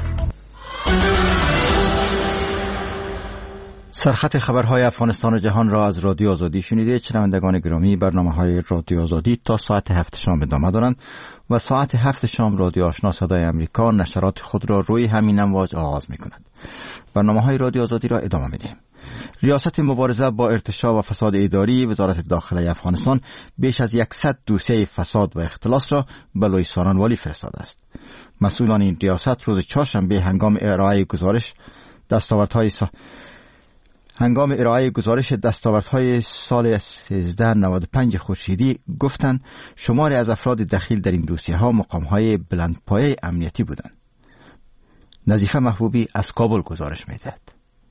سرخط خبرهای افغانستان و جهان را از رادیو آزادی شنیده. شنوندگان گرامی، برنامه‌های رادیو آزادی تا ساعت هفت شام ادامه دارند و ساعت هفت شام رادیو آشنا صدای امریکا نشرات خود را روی همین امواج آغاز می‌کند. برنامه‌های رادیو آزادی را ادامه می‌دهیم. ریاست مبارزه با ارتشاء و فساد اداری وزارت داخله افغانستان بیش از صد دوسیه فساد و اختلاس را به لوی سارنوالی فرستاده است. مسئولان این ریاست روز چهارشنبه هنگام ارائه گزارش دستاوردهای سا... هنگام ارائه گزارش دستاوردهای سال سیزده نود و پنج خورشیدی گفتند شماری از افراد دخیل در این دوسیه‌ها مقام‌های بلندپایه امنیتی بودند. نظیفه محبوبی از کابل گزارش می‌دهد.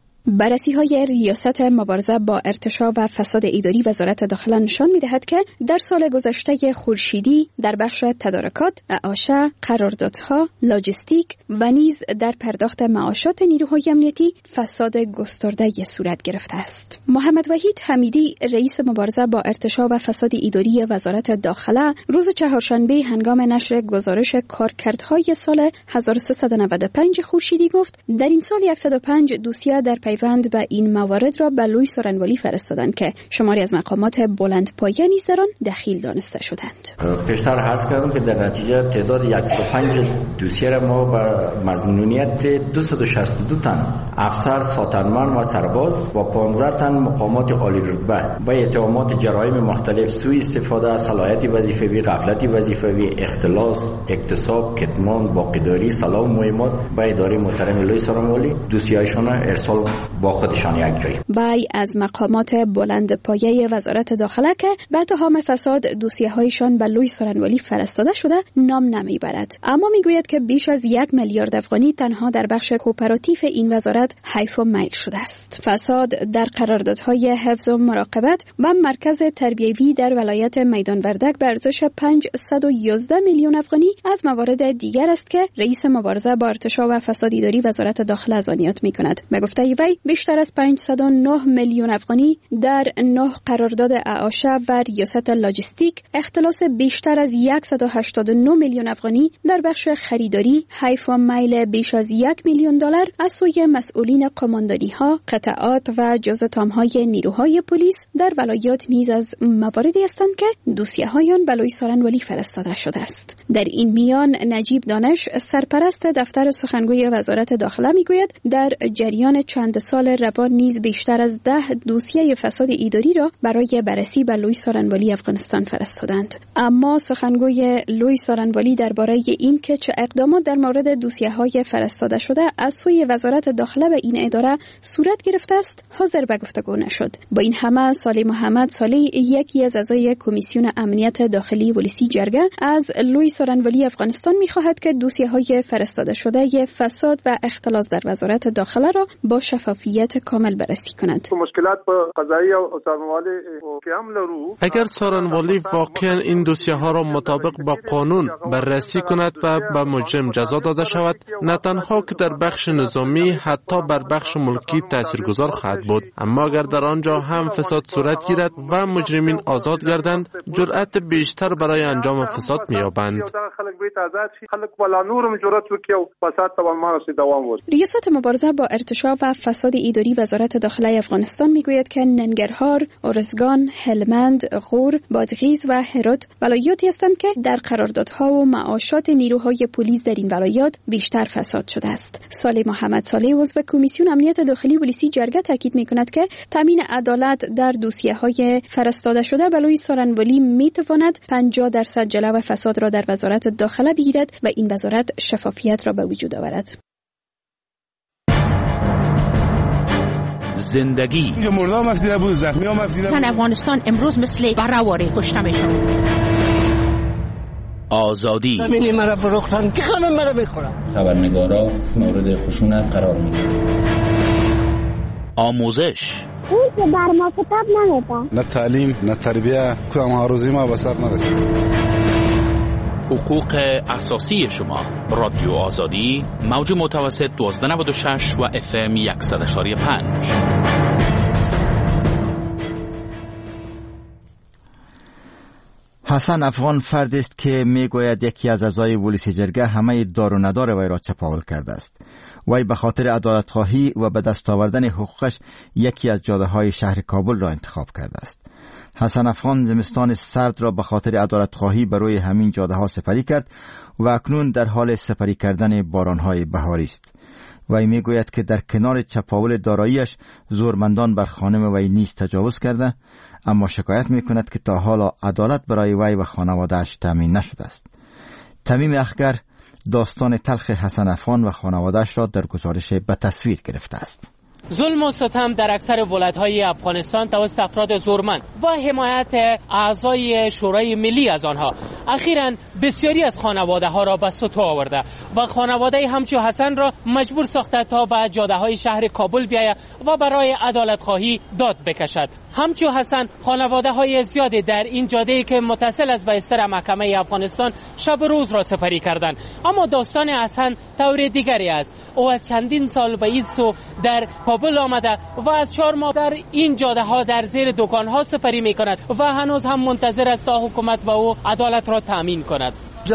بررسی های ریاست مبارزه با ارتشاء و فساد اداری وزارت داخله نشان می‌دهد که در سال گذشته خورشیدی در بخش تدارکات، اعاشه، قراردادها، لاجستیک و نیز در پرداخت معاشات نیروهای امنیتی فساد گسترده صورت گرفته است. محمد وحید حمیدی رئیس مبارزه با ارتشاء و فساد اداری وزارت داخله روز چهارشنبه هنگام نشر گزارش کارکردهای سال هزار و سیصد و نود و پنج خورشیدی گفت در این سال صد و پنج دوسیه در پیوند به این موارد را به لوی سارنوالی فرستادند که شماری از مقامات بلندپایه نیز در آن دخیل دانسته شدند. پیشتر عرض کردم که در نتیجه تعداد صد و پنج دوسیه را ما به مظنونیت دویست و شصت و دو تن افسر، ساتنمن و سرباز و پانزده تن مقامات عالی رتبه با اتهامات جرایم مختلف، سوء استفاده از صلاحیت وظیفوی، غفلت وظیفوی، اختلاس، اغتصاب، کتمان، باقیداری، سلاح و مهمات به اداره محترم لوی سارنوالی دوسیه‌شان ارسال با خودشان یک جای. بای از مقامات بلند پایه وزارت داخله که به اتهام فساد دوسیه هایشان به لوی سارنوالی فرستاده شده نام نمیبرد، اما میگوید که بیش از یک میلیارد افغانی تنها در بخش کوپراتیو این وزارت حیف و میل شده است. فساد در قراردادهای حفظ و مراقبت و مرکز تربیوی در ولایت میدان وردک به ارزش پانصد و یازده میلیون افغانی از موارد دیگر است که رئیس مبارزه با ارتشاء و فساد اداری وزارت داخله از آن یاد میکند. به گفته وی بیشتر از پانصد و نه میلیون افغانی در نه قرارداد اعاشه و ریاست لاجستیک، اختلاس بیشتر از صد و هشتاد و نه میلیون افغانی در بخش خریداری، حیف و میل بیش از یک میلیون دلار از سوی مسئولین قماندانی ها، قطعات و جزء تامهای نیروهای پلیس در ولایات نیز از مواردی هستند که دوسیه هایان به لوی سارنوالی فرستاده شده است. در این میان نجیب دانش سرپرست دفتر سخنگوی وزارت داخله میگوید در جریان چند سال سال روان نیز بیشتر از ده دوسیه فساد اداری را برای بررسی به لوی سارنوالی افغانستان فرستادند. اما سخنگوی لوی سارنوالی درباره این که چه اقدامات در مورد دوسیه‌های فرستاده شده از سوی وزارت داخله به این اداره صورت گرفته است حاضر به گفتگو نشد. با این همه صالح محمد صالح، یکی از اعضای کمیسیون امنیت داخلی ولسی جرگه، از لوی سارنوالی افغانستان می‌خواهد که دوسیه‌های فرستاده شده فساد و اختلاس در وزارت داخله را با شفافیت کامل بررسی کند. مشکلات په قضایی او سارنوالی که هم لرو، اگر سارنوالی واقعا این دوسیه ها را مطابق با قانون بررسی کند و به مجرم جزا داده شود، نه تنها که در بخش نظامی حتی بر بخش ملکی تاثیرگذار خواهد بود، اما اگر در آنجا هم فساد صورت گیرد و مجرمین آزاد گردند، جرأت بیشتر برای انجام فساد می‌یابند. ریاست مبارزه با ارتشاء و فساد اداری وزارت داخله افغانستان میگوید که ننگرهار، ارزگان، هلمند، غور، بادغیس و هرات ولایاتی هستند که در قراردادها و معاشات نیروهای پلیس در این ولایات بیشتر فساد شده است. صالح محمد صالح، عضو کمیسیون امنیت داخلی ولسی جرگه، تاکید میکند که تامین عدالت در دوسیه‌های فرستاده شده به لوی سارنوالی میتواند پنجاه درصد جلو فساد را در وزارت داخله بگیرد و این وزارت شفافیت را به وجود آورد. زندگی مردم مفیده بود، زخمی ها مفیده بود. زن افغانستان امروز مثل برآوری کشته میشن. آزادی زمینی مرا فروختن که همه مرا میخورن. خبرنگارا مورد خشونت قرار میگیرن. آموزش اون که بر ما کتاب نمیده. نه تعلیم نه تربیه، کدام آرزوی ما به سر نرسید. حقوق اساسی شما. رادیو آزادی، موج متوسط دوازده نود و شش و اف ام صد و پنج. حسن افغان فردی است که میگوید یکی از اعضای ولسی جرگه همه دار و ندار وی را چپاول کرده است. وی به خاطر عدالت خواهی و به دست آوردن حقوقش یکی از جاده های شهر کابل را انتخاب کرده است. حسن افغان زمستان سرد را به خاطر عدالت خواهی بر روی همین جاده ها سپری کرد و اکنون در حال سپری کردن باران های بهاری است. وی میگوید که در کنار چپاول داراییش زورمندان بر خانم وی نیز تجاوز کرده، اما شکایت میکند که تا حالا عدالت برای وی و خانواده‌اش تامین نشده است. تمیم اخگر داستان تلخ حسن افغان و خانواده‌اش را در گزارش به تصویر گرفته است. ظلم و ستم در اکثر ولایت‌های افغانستان توسط افراد زورمند و حمایت اعضای شورای ملی از آنها اخیراً بسیاری از خانواده‌ها را به سطوح آورده و خانواده همچو حسن را مجبور ساخته تا به جاده‌های شهر کابل بیاید و برای عدالت خواهی داد بکشد. همچو حسن خانواده‌های زیادی در این جاده که متصل است به استر محکمه افغانستان شب روز را سپری کردند، اما داستان حسن طور دیگری است. او از چندین سال به این سو در کابل آمده و از چهار ماه در این جاده ها در زیر دکان ها سپری می کند و هنوز هم منتظر است تا حکومت به او عدالت را تامین کند.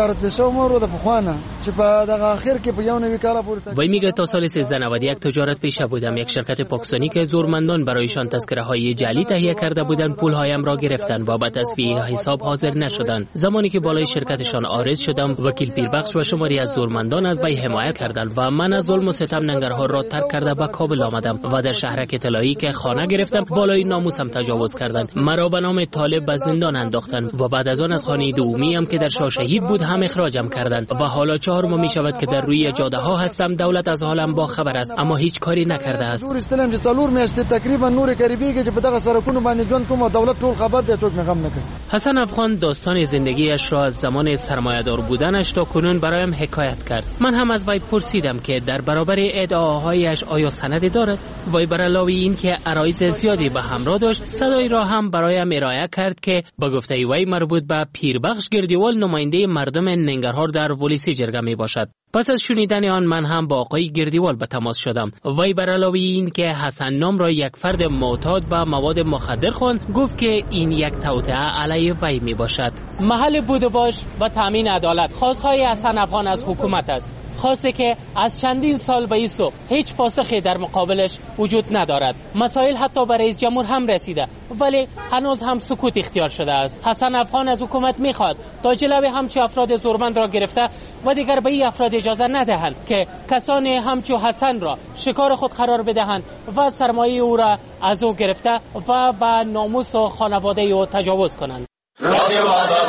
وی میگه تا سال سیزده نود و یک تجارت پیشه بودم. یک شرکت پاکستانی که زورمندان برایشان تذکره های جعلی تهیه کرده بودند پول هایم را گرفتن و به تصفیه حساب حاضر نشدند. زمانی که بالای شرکتشان عارض شدم، وکیل پیربخش و شماری از زورمندان از وی حمایت کردند و من از ظلم و ستم ننگرهار را ترک کرده به کابل آمدم و در شهرک طلایی که خانه گرفتم بالای ناموسم تجاوز کردند. مرا به نام طالب به زندان انداختند و بعد از آن از خانه دومی هم که در شاه شهید بود هم اخراجم کردند و حالا چهار ماه می شود که در روی جاده ها هستم. دولت از حالم با خبر است اما هیچ کاری نکرده است. نور استلم چې څلور میاشتې تقریبا نور قریبیږي چې په دغه سرکونو باندې ژوند کوم، دولت ټول خبر دی، ټوک مې غم نه کوي. حسن افغان داستان زندگیش را از زمان سرمایه‌دار بودنش تا کنون برایم حکایت کرد. من هم از وی پرسیدم که در برابر ادعاهایش آیا سندی دارد. وی بر علاوه این که عرایض زیادی به همراه داشت، صدایی را هم برایم ارائه کرد که با گفته وی مربوط به پیربخش گردیوال نماینده مردم ننگرهار در ولسی جرگه می باشد. پس از شنیدن آن من هم با آقای گردیوال به تماس شدم. وی بر علاوه این که حسن نام را یک فرد معتاد به مواد مخدر خواند، گفت که این یک توطئه علیه وی می باشد. محل بود و باش و تامین عدالت خواستهای حسن افغان از حکومت است، خواسته که از چندین سال به ایسو هیچ پاسخی در مقابلش وجود ندارد. مسائل حتی به رئیس جمهور هم رسیده ولی هنوز هم سکوت اختیار شده است. حسن افغان از حکومت میخواد تا جلوی همچو افراد زورمند را گرفته و دیگر به این افراد اجازه ندهند که کسانی همچو حسن را شکار خود قرار بدهند و سرمایه او را از او گرفته و به ناموس و خانواده او تجاوز کنند. رادیو آزادی.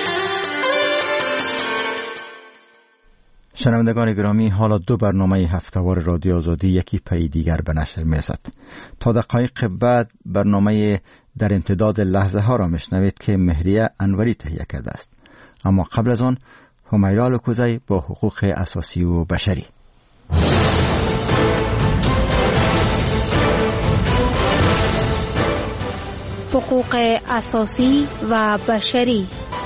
شنوندگان گرامی، حالا دو برنامه هفتهوار رادیو آزادی یکی پی دیگر به نشر میرسد. تا دقایق بعد برنامه در امتداد لحظه ها را میشنوید که مهریه انوری تهیه کرده است. اما قبل از آن همیرا الکوزی با حقوق اساسی و بشری. حقوق اساسی و بشری.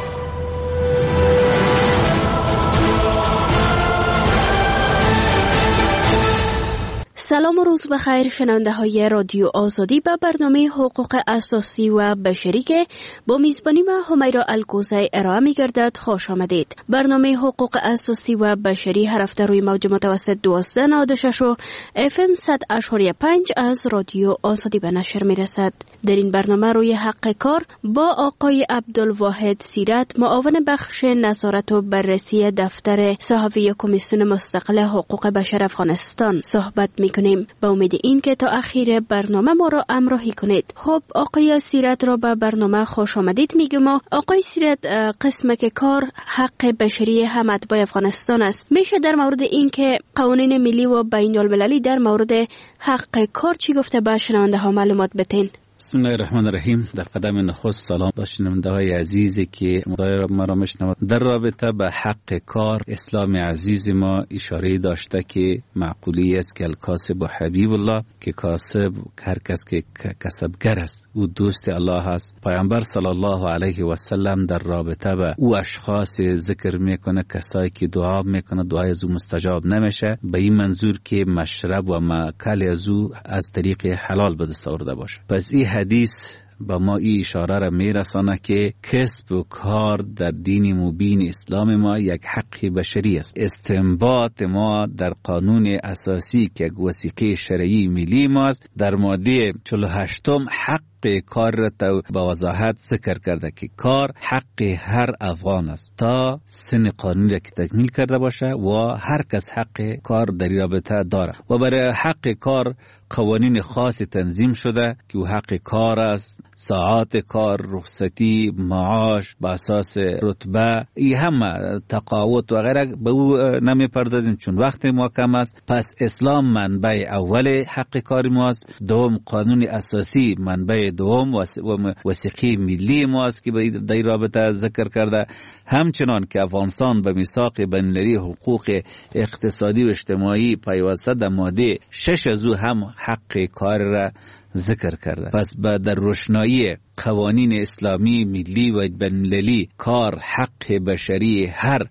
سلام و روز بخیر شنونده های رادیو آزادی به برنامه حقوق اساسی و بشری که با میزبانی ما همیرا الکوزی ارائه می گردد خوش آمدید. برنامه حقوق اساسی و بشری هر هفته روی موج متوسط دوازده نود و شش و اف ام صد اشاری پنج از رادیو آزادی به نشر می رسد. در این برنامه روی حق کار با آقای عبدالواحد سیرت، معاون بخش نظارت و بررسی دفتر صحافی کمیسیون مستقل حقوق بشر افغانستان صحبت می کنیم. با امید این که تا اخیر برنامه ما را همراهی کنید. خب آقای سیرت را به برنامه خوش آمدید میگم. آقای سیرت، قسم که کار حق بشری هم اتباع افغانستان است. میشه در مورد این که قوانین ملی و بین المللی در مورد حق کار چی گفته به شنونده ها معلومات بتین؟ بسم الله الرحمن الرحیم. در قدم نخست سلام به شنونده های عزیزی که ما را میشنوند. در رابطه به حق کار، اسلام عزیز ما اشاره داشته که معقولی است که الکاسب و حبیب الله، که کاسب هر کس که کسبگر است او دوست الله است. پیامبر صلی الله علیه و سلم در رابطه به او اشخاص ذکر میکنه کسایی که دعا میکنه دعای از او مستجاب نمیشه، به این منظور که مشرب و ماکل از او از طریق حلال به دست آورده باشه. پس این حدیث با ما این اشاره را میرسانه که کسب و کار در دین مبین اسلام ما یک حق بشری است. استنباط ما در قانون اساسی که وثیقه شرعی ملی ما است در ماده چهل و هشت حق کار را با وضاحت ذکر کرده که کار حق هر افغان است تا سن قانونی را که تکمیل کرده باشه و هر کس حق کار در رابطه داره و برای حق کار قوانین خاص تنظیم شده که او حق کار است، ساعات کار، رخصتی، معاش، با اساس رتبه، ای همه تقاوت و غیره به او نمی پردازیم چون وقت ما کم است. پس اسلام منبع اول حق کار ماست، دوم قانون اساسی منبع دوم و وثیقه ملی ماست که در این رابطه ذکر کرده. همچنان که افغانستان به میثاق بین‌المللی حقوق اقتصادی و اجتماعی پیوسته در ماده شش از او هم حق کار را ذکر کرده. پس با در روشنایی قوانین اسلامی ملی و بین‌المللی کار حق بشری هر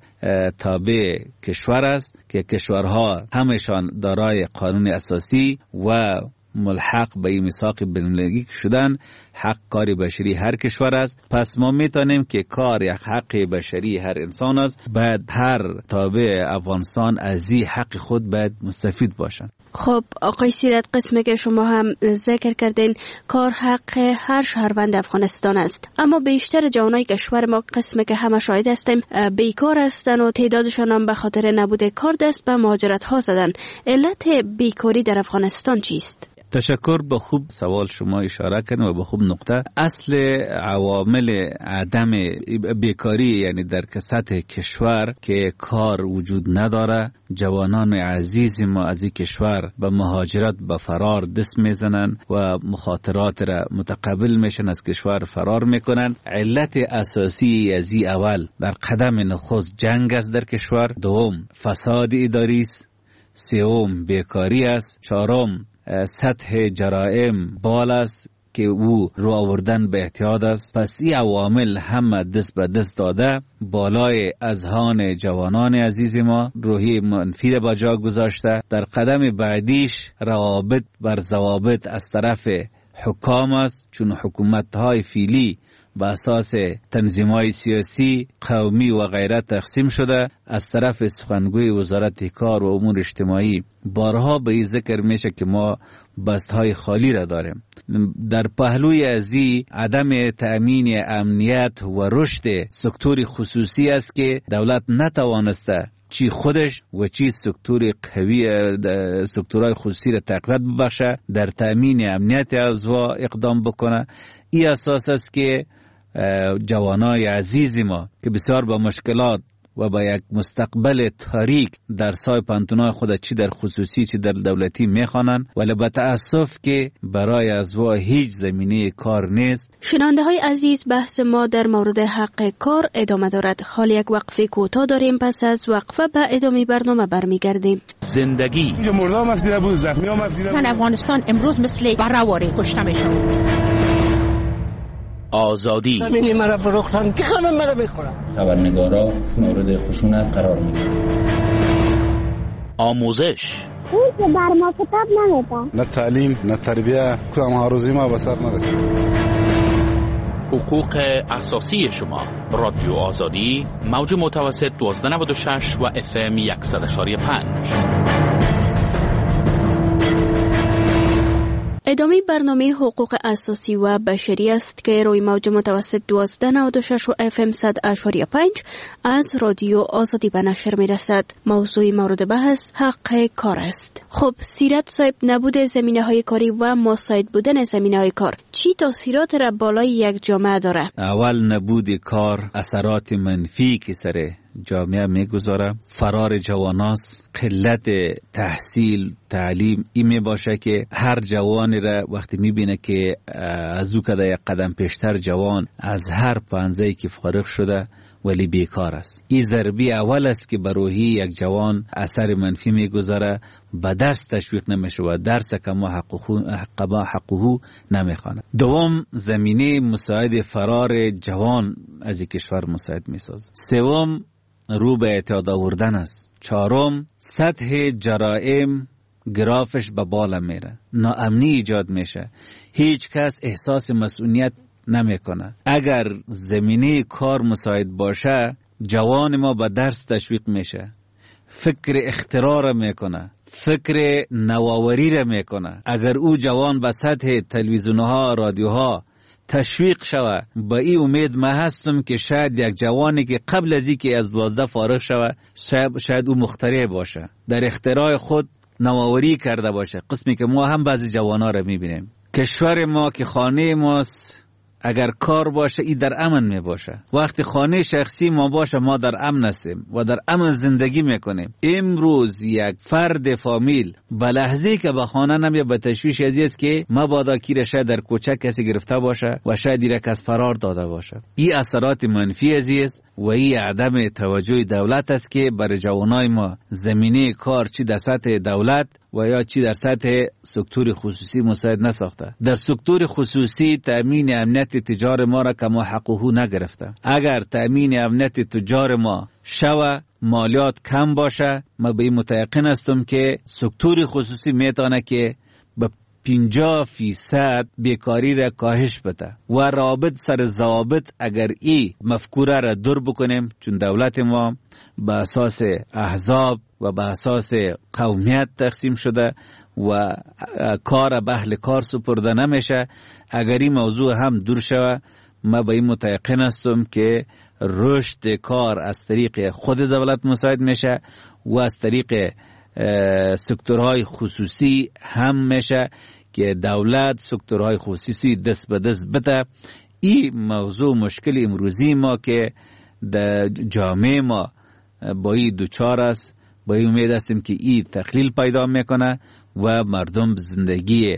تابع کشور است که کشورها همشان دارای قانون اساسی و ملحق به میثاق بین‌المللی شدن. حق کار بشری هر کشور است. پس ما میتونیم که کار یک حق بشری هر انسان است. باید هر تابع افغانستان از این حق خود باید مستفید باشند. خب آقای سیرت، قسمی که شما هم ذکر کردین کار حق هر شهروند افغانستان است، اما بیشتر جوانای کشور ما قسمی که همه شاهد هستیم بیکار هستن و تعدادشان هم به خاطر نبود کار دست به مهاجرت ها زدن. علت بیکاری در افغانستان چیست؟ تشکر، به خوب سوال شما اشاره کردن و به خوب نقطه. اصل عوامل عدم بیکاری یعنی در سطح کشور که کار وجود نداره، جوانان عزیز ما از این کشور به مهاجرت به فرار دست میزنن و مخاطرات را متقبل میشن، از کشور فرار میکنن. علت اساسی از این اول در قدم نخست جنگ است در کشور، دوم فساد اداری است، سوم بیکاری است، چهارم سطح جرائم بالا است که او رو آوردن به احتیاط است. پس این عوامل هم دست به دست داده بالای اذهان جوانان عزیز ما روحی منفی با جا گذاشته. در قدم بعدیش روابط بر ضوابط از طرف حکام است، چون حکومت های فیلی به اساس تنظیم‌های سیاسی، قومی و غیره تقسیم شده. از طرف سخنگوی وزارت کار و امور اجتماعی بارها به این ذکر میشه که ما بستهای خالی را داریم. در پهلوی ازی عدم تأمین امنیت و رشد سکتور خصوصی است که دولت نتوانسته چی خودش و چی سکتور قوی سکتورهای خصوصی را تقویت ببخشه، در تأمین امنیت ازوا اقدام بکنه. این اساس است که جوانای عزیز ما که بسیار با مشکلات و با یک مستقبل تاریک در سای پانتونای خود چی در خصوصی چی در دولتی میخوانند، ولی با تأسف که برای ازوا هیچ زمینه کار نیست. شنونده های عزیز، بحث ما در مورد حق کار ادامه دارد. حال یک وقفه کوتاه داریم، پس از وقفه به ادامه برنامه برمیگردیم. زندگی زن افغانستان امروز مثل برآوری کشته میشن. آزادی زمینی مرا فروختن که همه مرا میخورن. خبرنگارا مورد خشونت قرار میگیرن. آموزش اون که بر ما کتاب نمیدن. نه تعلیم نه تربیه، کدام هاروزی ما به سر نرسید. حقوق اساسی شما. رادیو آزادی موج متوسط دوازده نود و شش و اف ام صد و یک و پنج. ادامه برنامه حقوق اساسی و بشری است که روی موج متوسط دوازده نود و شش و اف ام صد و پنج از رادیو آزادی به نشر می رسد. موضوع مورد بحث حق کار است. خب سیرت صاحب، نبود زمینه های کاری و مساعد بودن زمینه های کار چی تاثیرات را بالای یک جامعه داره؟ اول نبود کار اثرات منفی که سر جامعه میگذاره. فرار جواناست، قلت تحصیل تعلیم. این می باشه که هر جوانی را وقتی میبینه که از او کده یک قدم پیشتر جوان از هر پنزه‌ای که فارغ شده ولی بیکار است. این ضربی اول است که بر روحی یک جوان اثر منفی میگذاره. به درس تشویق نمیشه و درس کما حقوقو حقوقو نمیخوانه. دوم، زمینه مساعد فرار جوان از این کشور مساعد میسازه. سوم، رو به اعتیاد آوردن است. چهارم، سطح جرائم گرافش به بالا میره، ناامنی ایجاد میشه، هیچ کس احساس مسئولیت نمیکنه. اگر زمینه کار مساعد باشه جوان ما به درس تشویق میشه، فکر اختراع را میکنه، فکر نوآوری را میکنه. اگر او جوان به سطح تلویزیونها رادیوها تشویق شوه، با این امید ما هستم که شاید یک جوانی که قبل از اینکه از دوازده فارغ شوه شاید, شاید او مخترع باشه، در اختراع خود نوآوری کرده باشه. قسمی که ما هم بعضی جوانا را میبینیم. کشور ما که خانه ماست، اگر کار باشه ای در امن می باشه. وقتی خانه شخصی ما باشه ما در امن هستیم و در امن زندگی میکنیم. امروز یک فرد فامیل به لحظه که به خانه نمیه به تشویش ازی است که مبادا کی رشه در کوچه کسی گرفته باشه و شاید یک کس فرار داده باشه. این اثرات منفی ازی است و این عدم توجه دولت است که برای جوانای ما زمینه کار چی در سطح دولت و یا چی در سطح سکتور خصوصی مساعد نساخته. در سکتور خصوصی تأمین امنیت تجار ما را که ما حقوقو نگرفته. اگر تأمین امنیت تجار ما شوه مالیات کم باشه، ما به این متیقن هستم که سکتور خصوصی میتونه که به پنجاه فیصد بیکاری را کاهش بده و رابط سر ضوابط اگر ای مفکوره را دور بکنیم، چون دولت ما به اساس احزاب و به اساس قومیت تقسیم شده و کار به اهل کار سپرده نمیشه. اگر این موضوع هم دور شوه ما به این متیقن هستم که رشد کار از طریق خود دولت مساعد میشه و از طریق سکتورهای خصوصی هم میشه که دولت سکتورهای خصوصی دست به دست بده. این موضوع مشکل امروزی ما که در جامعه ما با این دوچار است. با این امید هستیم که این تقلیل پیدا میکنه و مردم زندگی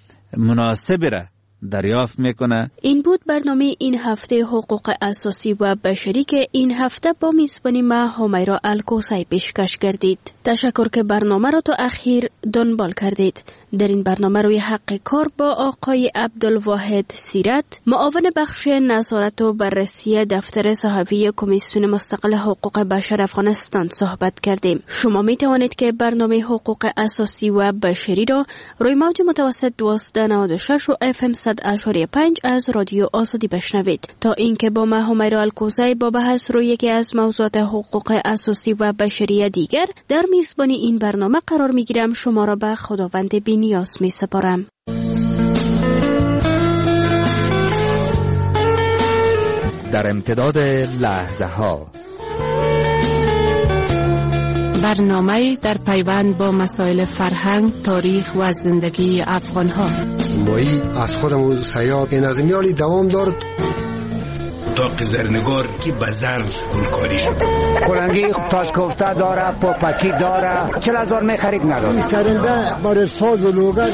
مناسب را دریافت میکنه. این بود برنامه این هفته حقوق اساسی و بشری که این هفته با میزبانی ما همیرا الکوسی پیشکش کردید. تشکر که برنامه را تا اخیر دنبال کردید. در این برنامه روی حق کار با آقای عبدالواحد سیرت، معاون بخش نظارت و بررسی دفتر صحفی کمیسیون مستقل حقوق بشر افغانستان صحبت کردیم. شما می توانید که برنامه حقوق اساسی و بشری را روی موج متوسط دوازده نود و شش و اف ام صد اشاری پنج از رادیو آزادی بشنوید. تا اینکه با من همیرا الکوزی با بحث روی یکی از موضوعات حقوق اساسی و بشری دیگر در میزبانی این برنامه قرار می گیرم، شما را به خداوند بی‌نیاز می سپارم. در امتداد لحظه ها برنامه در پیوند با مسائل فرهنگ، تاریخ و زندگی افغان ها. مایی از خودم سیاد این از میالی دوام دارد. تاق زرنگار که بزر گلکاری شد. کلنگی تاج کوفته داره، پاپکی داره، چل هزار می خرید نداره. این سرنده بر ساز و لوگر.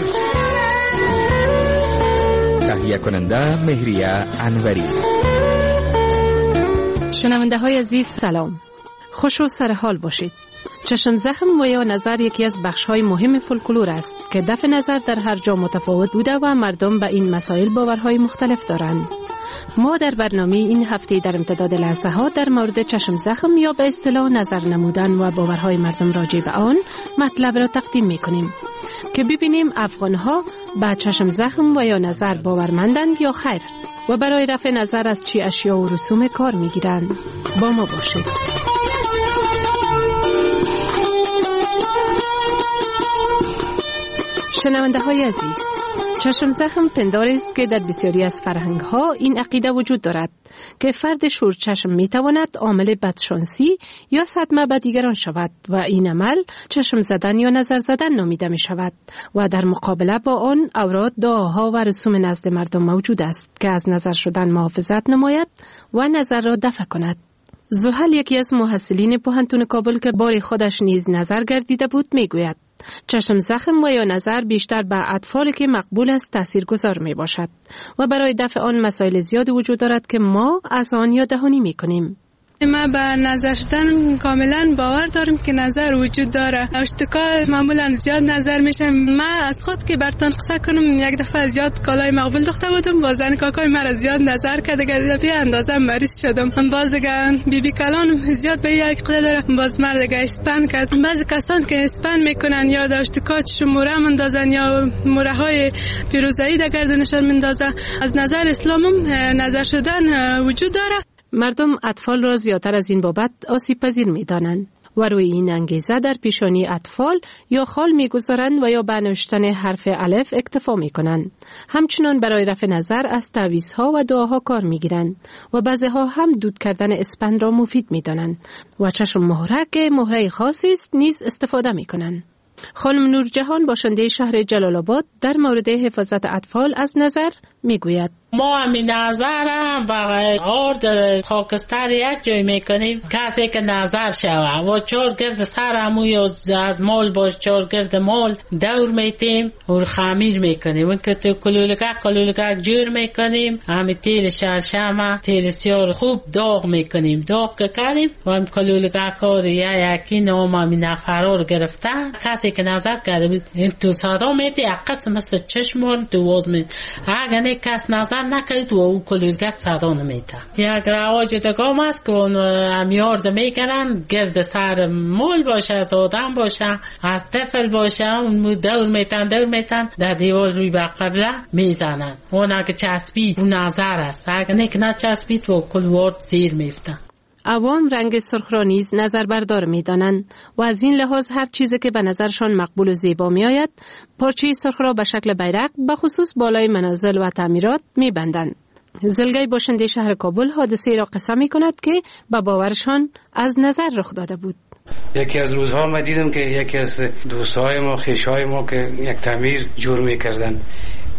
تهیه کننده مهریه انوری. شنونده های عزیز سلام، خوش و سرحال باشید. چشم زخم و یا نظر یکی از بخش های مهم فولکلور است که دفع نظر در هر جا متفاوت بوده و مردم به این مسائل باورهای مختلف دارند. ما در برنامه این هفته در امتداد لحظه ها در مورد چشم زخم یا به اصطلاح نظر نمودن و باورهای مردم راجع به آن مطلب را تقدیم می کنیم که ببینیم افغان ها به چشم زخم و یا نظر باورمندند یا خیر و برای رفع نظر از چی اشیا و رسوم کار می گیرند. با ما باشید. شنونده های عزیز، چشم زخم پندار است که در بسیاری از فرهنگ ها این عقیده وجود دارد که فرد شور چشم می تواند عامل بدشانسی یا صدمه به دیگران شود و این عمل چشم زدن یا نظر زدن نامیده می شود و در مقابله با آن اوراد، دعاها و رسوم نزد مردم موجود است که از نظر شدن محافظت نماید و نظر را دفع کند. زحل، یکی از محصلین پوهنتون کابل که باری خودش نیز نظر گردیده بود، می گوید چشم زخم و یا نظر بیشتر به اطفالی که مقبول است تاثیرگذار می باشد و برای دفع آن مسائل زیاد وجود دارد که ما از آن یاددهانی می کنیم. ما به نظر شدن کاملا باور دارم که نظر وجود داره. اشتکا معمولا زیاد نظر میشه. ما از خود که براتون قصه کنم، یک دفعه زیاد کالای مقبول داشته بودم، باز زن کاکای مرا زیاد نظر کرد، دیگه به اندازه مریض شدم. باز دیگه بی بی کلان زیاد به یک قضیه داره، باز مرا دیگه اسپن کرد. بعضی کسان که اسپن میکنن یا اشتکا شموره مندازن یا موره های پیروزه‌ای در گردنشان مندازه. از نظر اسلام نظر شدن وجود داره. مردم اطفال را زیادتر از این بابت آسیب پذیر می دانند و روی این انگیزه در پیشانی اطفال یا خال می گذارند و یا به نوشتن حرف الف اکتفا می کنند. همچنان برای رفع نظر از تعویضها و دعاها کار می گیرند و بعضیها هم دود کردن اسپند را مفید می دانند و چشم مهره که مهره خاصی است نیز استفاده می کنند. خانم نورجهان باشنده شهر جلال آباد در مورد حفاظت اطفال از نظر می گوید: ما همین نظر هم برای آرد خاکستر یک جای میکنیم، کسی که نظر شوه و چار گرد سر هموی از مال باش چار گرد مال دور میتیم و خمیر میکنیم. اون که تو کلولگک کلولگک جور میکنیم، همین تیل شرشمه تیل سیار خوب داغ میکنیم. داغ که کردیم و هم کلولگک ها یا یکی نام همین نفرار گرفتن، کسی که نظر کرده بود این تو صدا میتی اقصد مثل چشمان تو واز میت، اگر نه کس نظر نکرد و او کلولگک صدا نمیده. یک رواج دگام است که اون امیارد میکنن گرد سر مول باشه، از آدم باشه، از طفل باشه، اون دور میتن دور میتن در دیوال روی به قبله میزنن. اون اگه چسبید اون نظر است، اگه نه که نچسبید و کلوارد زیر میفتن. عوام رنگ سرخ را نیز نظر بردار می دانند و از این لحاظ هر چیزی که به نظرشان مقبول و زیبا می آید پارچه سرخ را به شکل بیرق به خصوص بالای منازل و تعمیرات می بندند. زلگی باشنده شهر کابل حادثه را قصه می کند که به باورشان از نظر رخ داده بود. یکی از روزها ما دیدم که یکی از دوستای ما خیشای ما که یک تعمیر جور می کردن،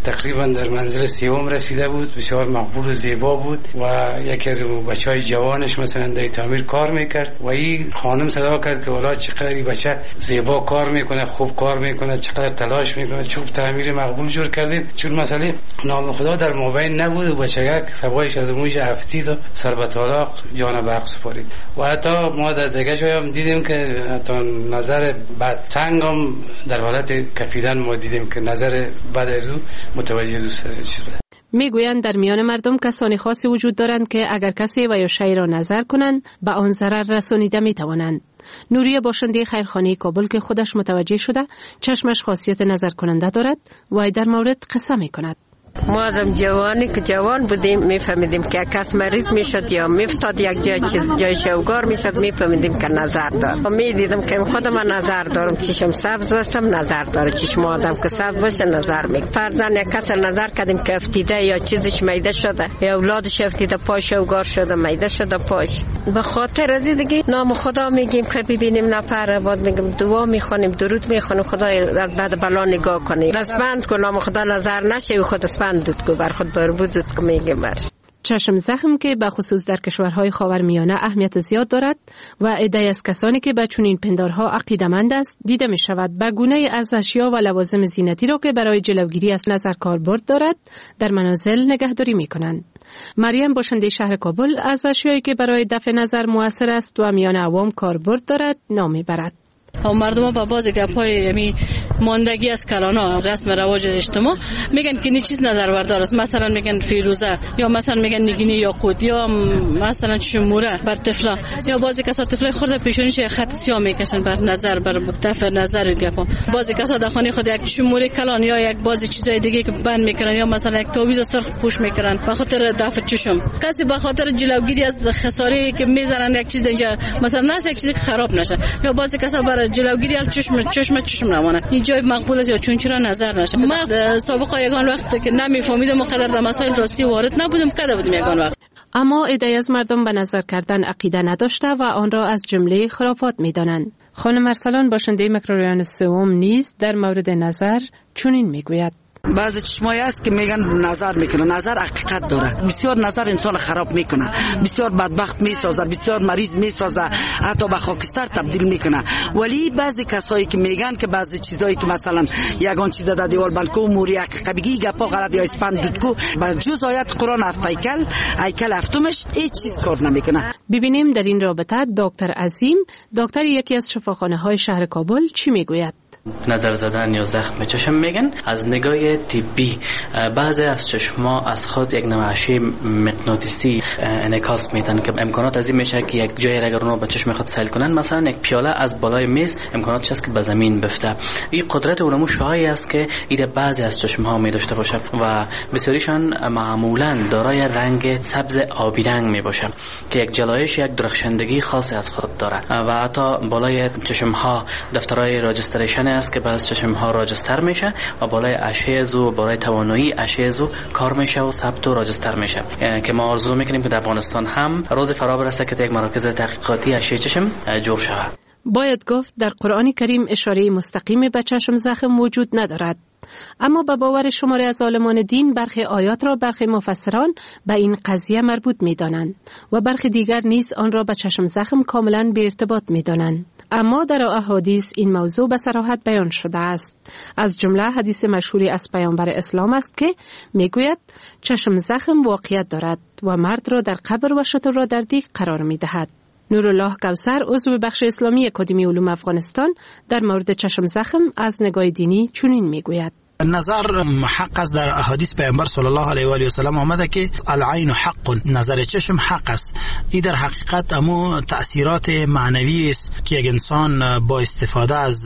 تقریبا در منزل سیوم رسیده بود، بسیار مقبول و زیبا بود و یکی از بچهای جوانش مثلا در تعمیر کار میکرد و این خانم صدا کرد که والا چقدر این بچه زیبا کار میکنه، خوب کار میکنه، چقدر تلاش میکنه، چوب تعمیر مقبول جور کردیم. چون مسئله نام خدا در مابین نبود و بچه یک سبایش از موش هفتید و سر به طلاق جان به حق سپارید. و حتی ما در دیگه جای هم دیدیم که حتی نظر بد تنگ هم در حالت کفیدن ما دیدیم که نظر بد از او متوجه دوست چیز بود. میگویند در میان مردم کسانی خاصی وجود دارند که اگر کسی و یا شیء را نظر کنند به آن ضرر رسانیده میتوانند. نوریه باشنده خیرخانه کابل که خودش متوجه شده چشمش خاصیت نظر کننده دارد و در مورد قصه میکند. ما از جوانی که جوان بودیم میفهمیدیم که کس مریض میشد یا میفتاد یک جای چیز جای شوگار میشد میفهمیدیم که نظر دار. میدیدم که خودم نظر دارم، چشم سبز هستم نظر داره، چشم آدم که سبز باشه نظر میکنه. فرضاً یک کس نظر کردیم که افتیده یا چیزش میده شده یا اولادش افتیده پاش شوگار شده میده شده پاش. به خاطر از دیگه نام خدا میگیم که ببینیم نفر بعد میگیم دعا میخونیم درود میخونیم خدا از بعد بلا نگاه کنه. رسمند که نام خدا نظر نشه خود اسپند کو بر خود بر بودت که میگه بر چشم زخم که به خصوص در کشورهای خاورمیانه اهمیت زیاد دارد و عده‌ای از کسانی که به چنین پندارها عقیده‌مند است دیده می شود به گونه از اشیا و لوازم زینتی را که برای جلوگیری از نظر کاربرد دارد در منازل نگهداری می کنند. مریم باشنده شهر کابل از اشیایی که برای دفع نظر مؤثر است و میان عوام کاربرد دارد نام میبرد. و مردم با باز گپای می ماندگی از کلانا رسم رواج اجتماع میگن که این چیز نظر بردار است. مثلا میگن فیروزه یا مثلا میگن نگینی یاقوت یا مثلا چشموره بر طفلا یا بعضی کسا طفلای خورده پیشونیش خط سیاه میکشن بر نظر بر دفع نظر گپا. بعضی کسا در خانه خود یک چشموره کلان یا یک بعضی چیزای دیگه که بند میکنن یا مثلا یک توویز سرخ پوش میکنن به خاطر دفع چشم. کسی به خاطر جلوگیری از خساره که میذارن یک چیز اینجا مثلا نه یک چیزی خراب نشه یا بعضی کسا برای جلوگیری از چشم چشم چشم نمونه این جای مقبول است یا چون چرا نظر نشه. ما سابقا یگان وقت که نمیفهمیدم مقدر در مسائل راستی وارد نبودم کده بودم یگان وقت. اما عده‌ای از مردم به نظر کردن عقیده نداشته و آن را از جمله خرافات میدانند. خانم ارسلان باشنده میکروریان سوم نیز در مورد نظر چنین میگوید: بعضی چشمایی است که میگن نظر میکنه، نظر حقیقت داره. بسیار نظر انسان خراب میکنه، بسیار بدبخت میسازه، بسیار مریض میسازه، حتی به خاکستر تبدیل میکنه. ولی بعضی کسایی که میگن که بعضی چیزایی که مثلا یگان چیز در دیوال بلکو موری حقیقت بگی گپا غلط یا اسپند دودکو با جز آیت قرآن هفت هیکل هیکل هفتمش هیچ چیز کار نمیکنه. ببینیم در این رابطه دکتر عظیم، دکتر یکی از شفاخانه های شهر کابل چی میگوید؟ نظر زدن یا زخم چشم میگن از نگاه طبی بعضی از چشما از خود یک نوع اشعه مغناطیسی انعکاس میدن که امکانات از این میشه که یک جایی را اگر اونها به چشم خود سیل کنن، مثلا یک پیاله از بالای میز امکاناتش است که به زمین بفته. این قدرت اونمو شایع است که ایده بعضی از چشمها می داشته باشه و بسیاریشان معمولا دارای رنگ سبز آبی رنگ می باشه که یک جلایش یک درخشندگی خاصی از خود داره و حتی بالای چشمها دفترهای راجستریشن است که بعض چشمها راجستر میشه و بالای اشعه زو بالای توانایی اشعه زو کار میشه و ثبت و راجستر میشه که ما آرزو میکنیم که در افغانستان هم روز فرا برسه که یک مراکز تحقیقاتی اشعه چشم جور شود. باید گفت در قرآن کریم اشاره مستقیم به چشم زخم وجود ندارد، اما به باور شماری از عالمان دین برخی آیات را برخی مفسران به این قضیه مربوط می‌دانند و برخی دیگر نیز آن را به چشم زخم کاملا بی ارتباط می‌دانند. اما در احادیث این موضوع به صراحت بیان شده است. از جمله حدیث مشهوری از پیامبر اسلام است که میگوید چشم زخم واقعیت دارد و مرد را در قبر و شتر را در دیگ قرار می‌دهد. نورالله کوثر عضو بخش اسلامی اکادمی علوم افغانستان در مورد چشم زخم از نگاه دینی چنین میگوید: نظر حق است. در احادیث پیامبر صلی الله علیه و آله و سلم آمده که العین حق، نظر چشم حق است. این در حقیقت امو تأثیرات معنوی است که یک انسان با استفاده از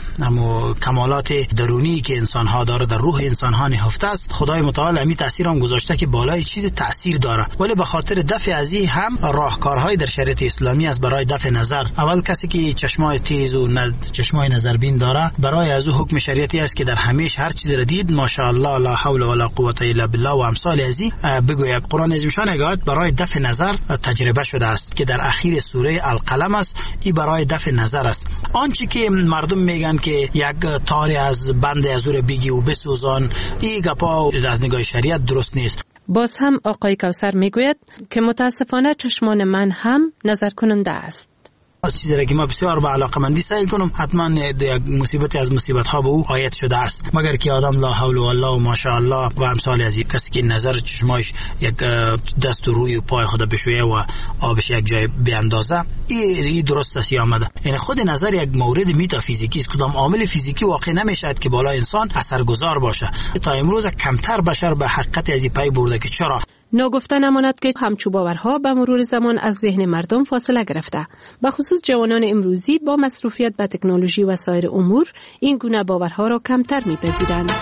امو کمالات درونی که انسان ها داره در روح انسان ها نهفته است، خدای متعال امی تأثیر هم گذاشته که بالای چیز تأثیر داره. ولی به خاطر دفع از این هم راهکارهای در شریعت اسلامی است برای دفع نظر. اول کسی که چشمای تیز و چشمای نظربین داره، برای از او حکم شریعتی است که در همیشه هر چیزی را دید ماشاءالله لا حول ولا قوه الا بالله و امثال ازی بگوید. قرآن عظیم نگوید برای دفع نظر تجربه شده است که در اخیر سوره القلم است. این برای دفع نظر است. آنچه که مردم میگن که یک تاری از بند از او بگی و بسوزان، این گپا از نگاه شریعت درست نیست. باز هم آقای کوثر میگوید که متاسفانه چشمان من هم نظر کننده است. چیزی را که ما بسیار با علاقمندی سعی کنم، حتما یک مصیبتی از مصیبت ها به او عاید شده است، مگر که آدم لا حول ولا و ماشاءالله و امثال از این کسی که نظر چشمایش یک دست و روی و پای خود بشویه و آبش یک جای بیاندازه، این درست است آمده. یعنی خود نظر یک مورد متافیزیکی است. کدام عامل فیزیکی واقع نمیشد که بالا انسان اثرگذار باشه. تا امروز کمتر بشر به حقیقت از این پی برده که چرا. ناگفته نماند که همچو باورها به مرور زمان از ذهن مردم فاصله گرفته. به خصوص جوانان امروزی با مصروفیت به تکنولوژی و سایر امور این گونه باورها را کمتر می‌پذیرند.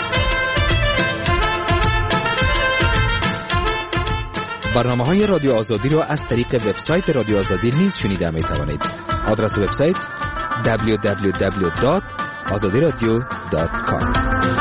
برنامه‌های رادیو آزادی را از طریق وبسایت رادیو آزادی نیز شنیده می‌توانید. آدرس وبسایت دبلیو دبلیو دبلیو دات آزادی رادیو دات کام.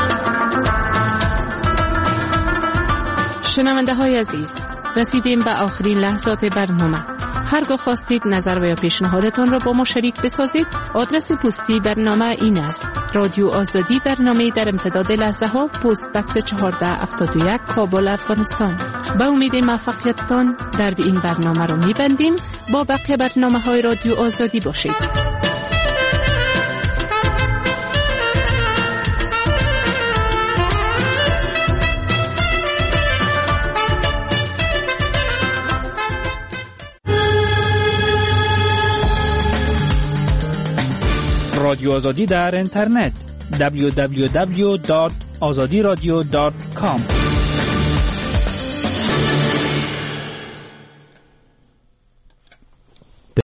شنونده های عزیز، رسیدیم به آخرین لحظات برنامه. هرگاه خواستید نظر و یا پیشنهادتان را با ما شریک بسازید، آدرس پستی برنامه این است: رادیو آزادی، برنامه در امتداد لحظه ها، پست بکس چهارده هفتاد و یک، کابل، افغانستان. به امید موفقیتتان در این برنامه را می‌بندیم. با بقیه برنامه های رادیو آزادی باشید. رادیو آزادی در اینترنت دبلیو دبلیو دبلیو دات آزادی رادیو دات کام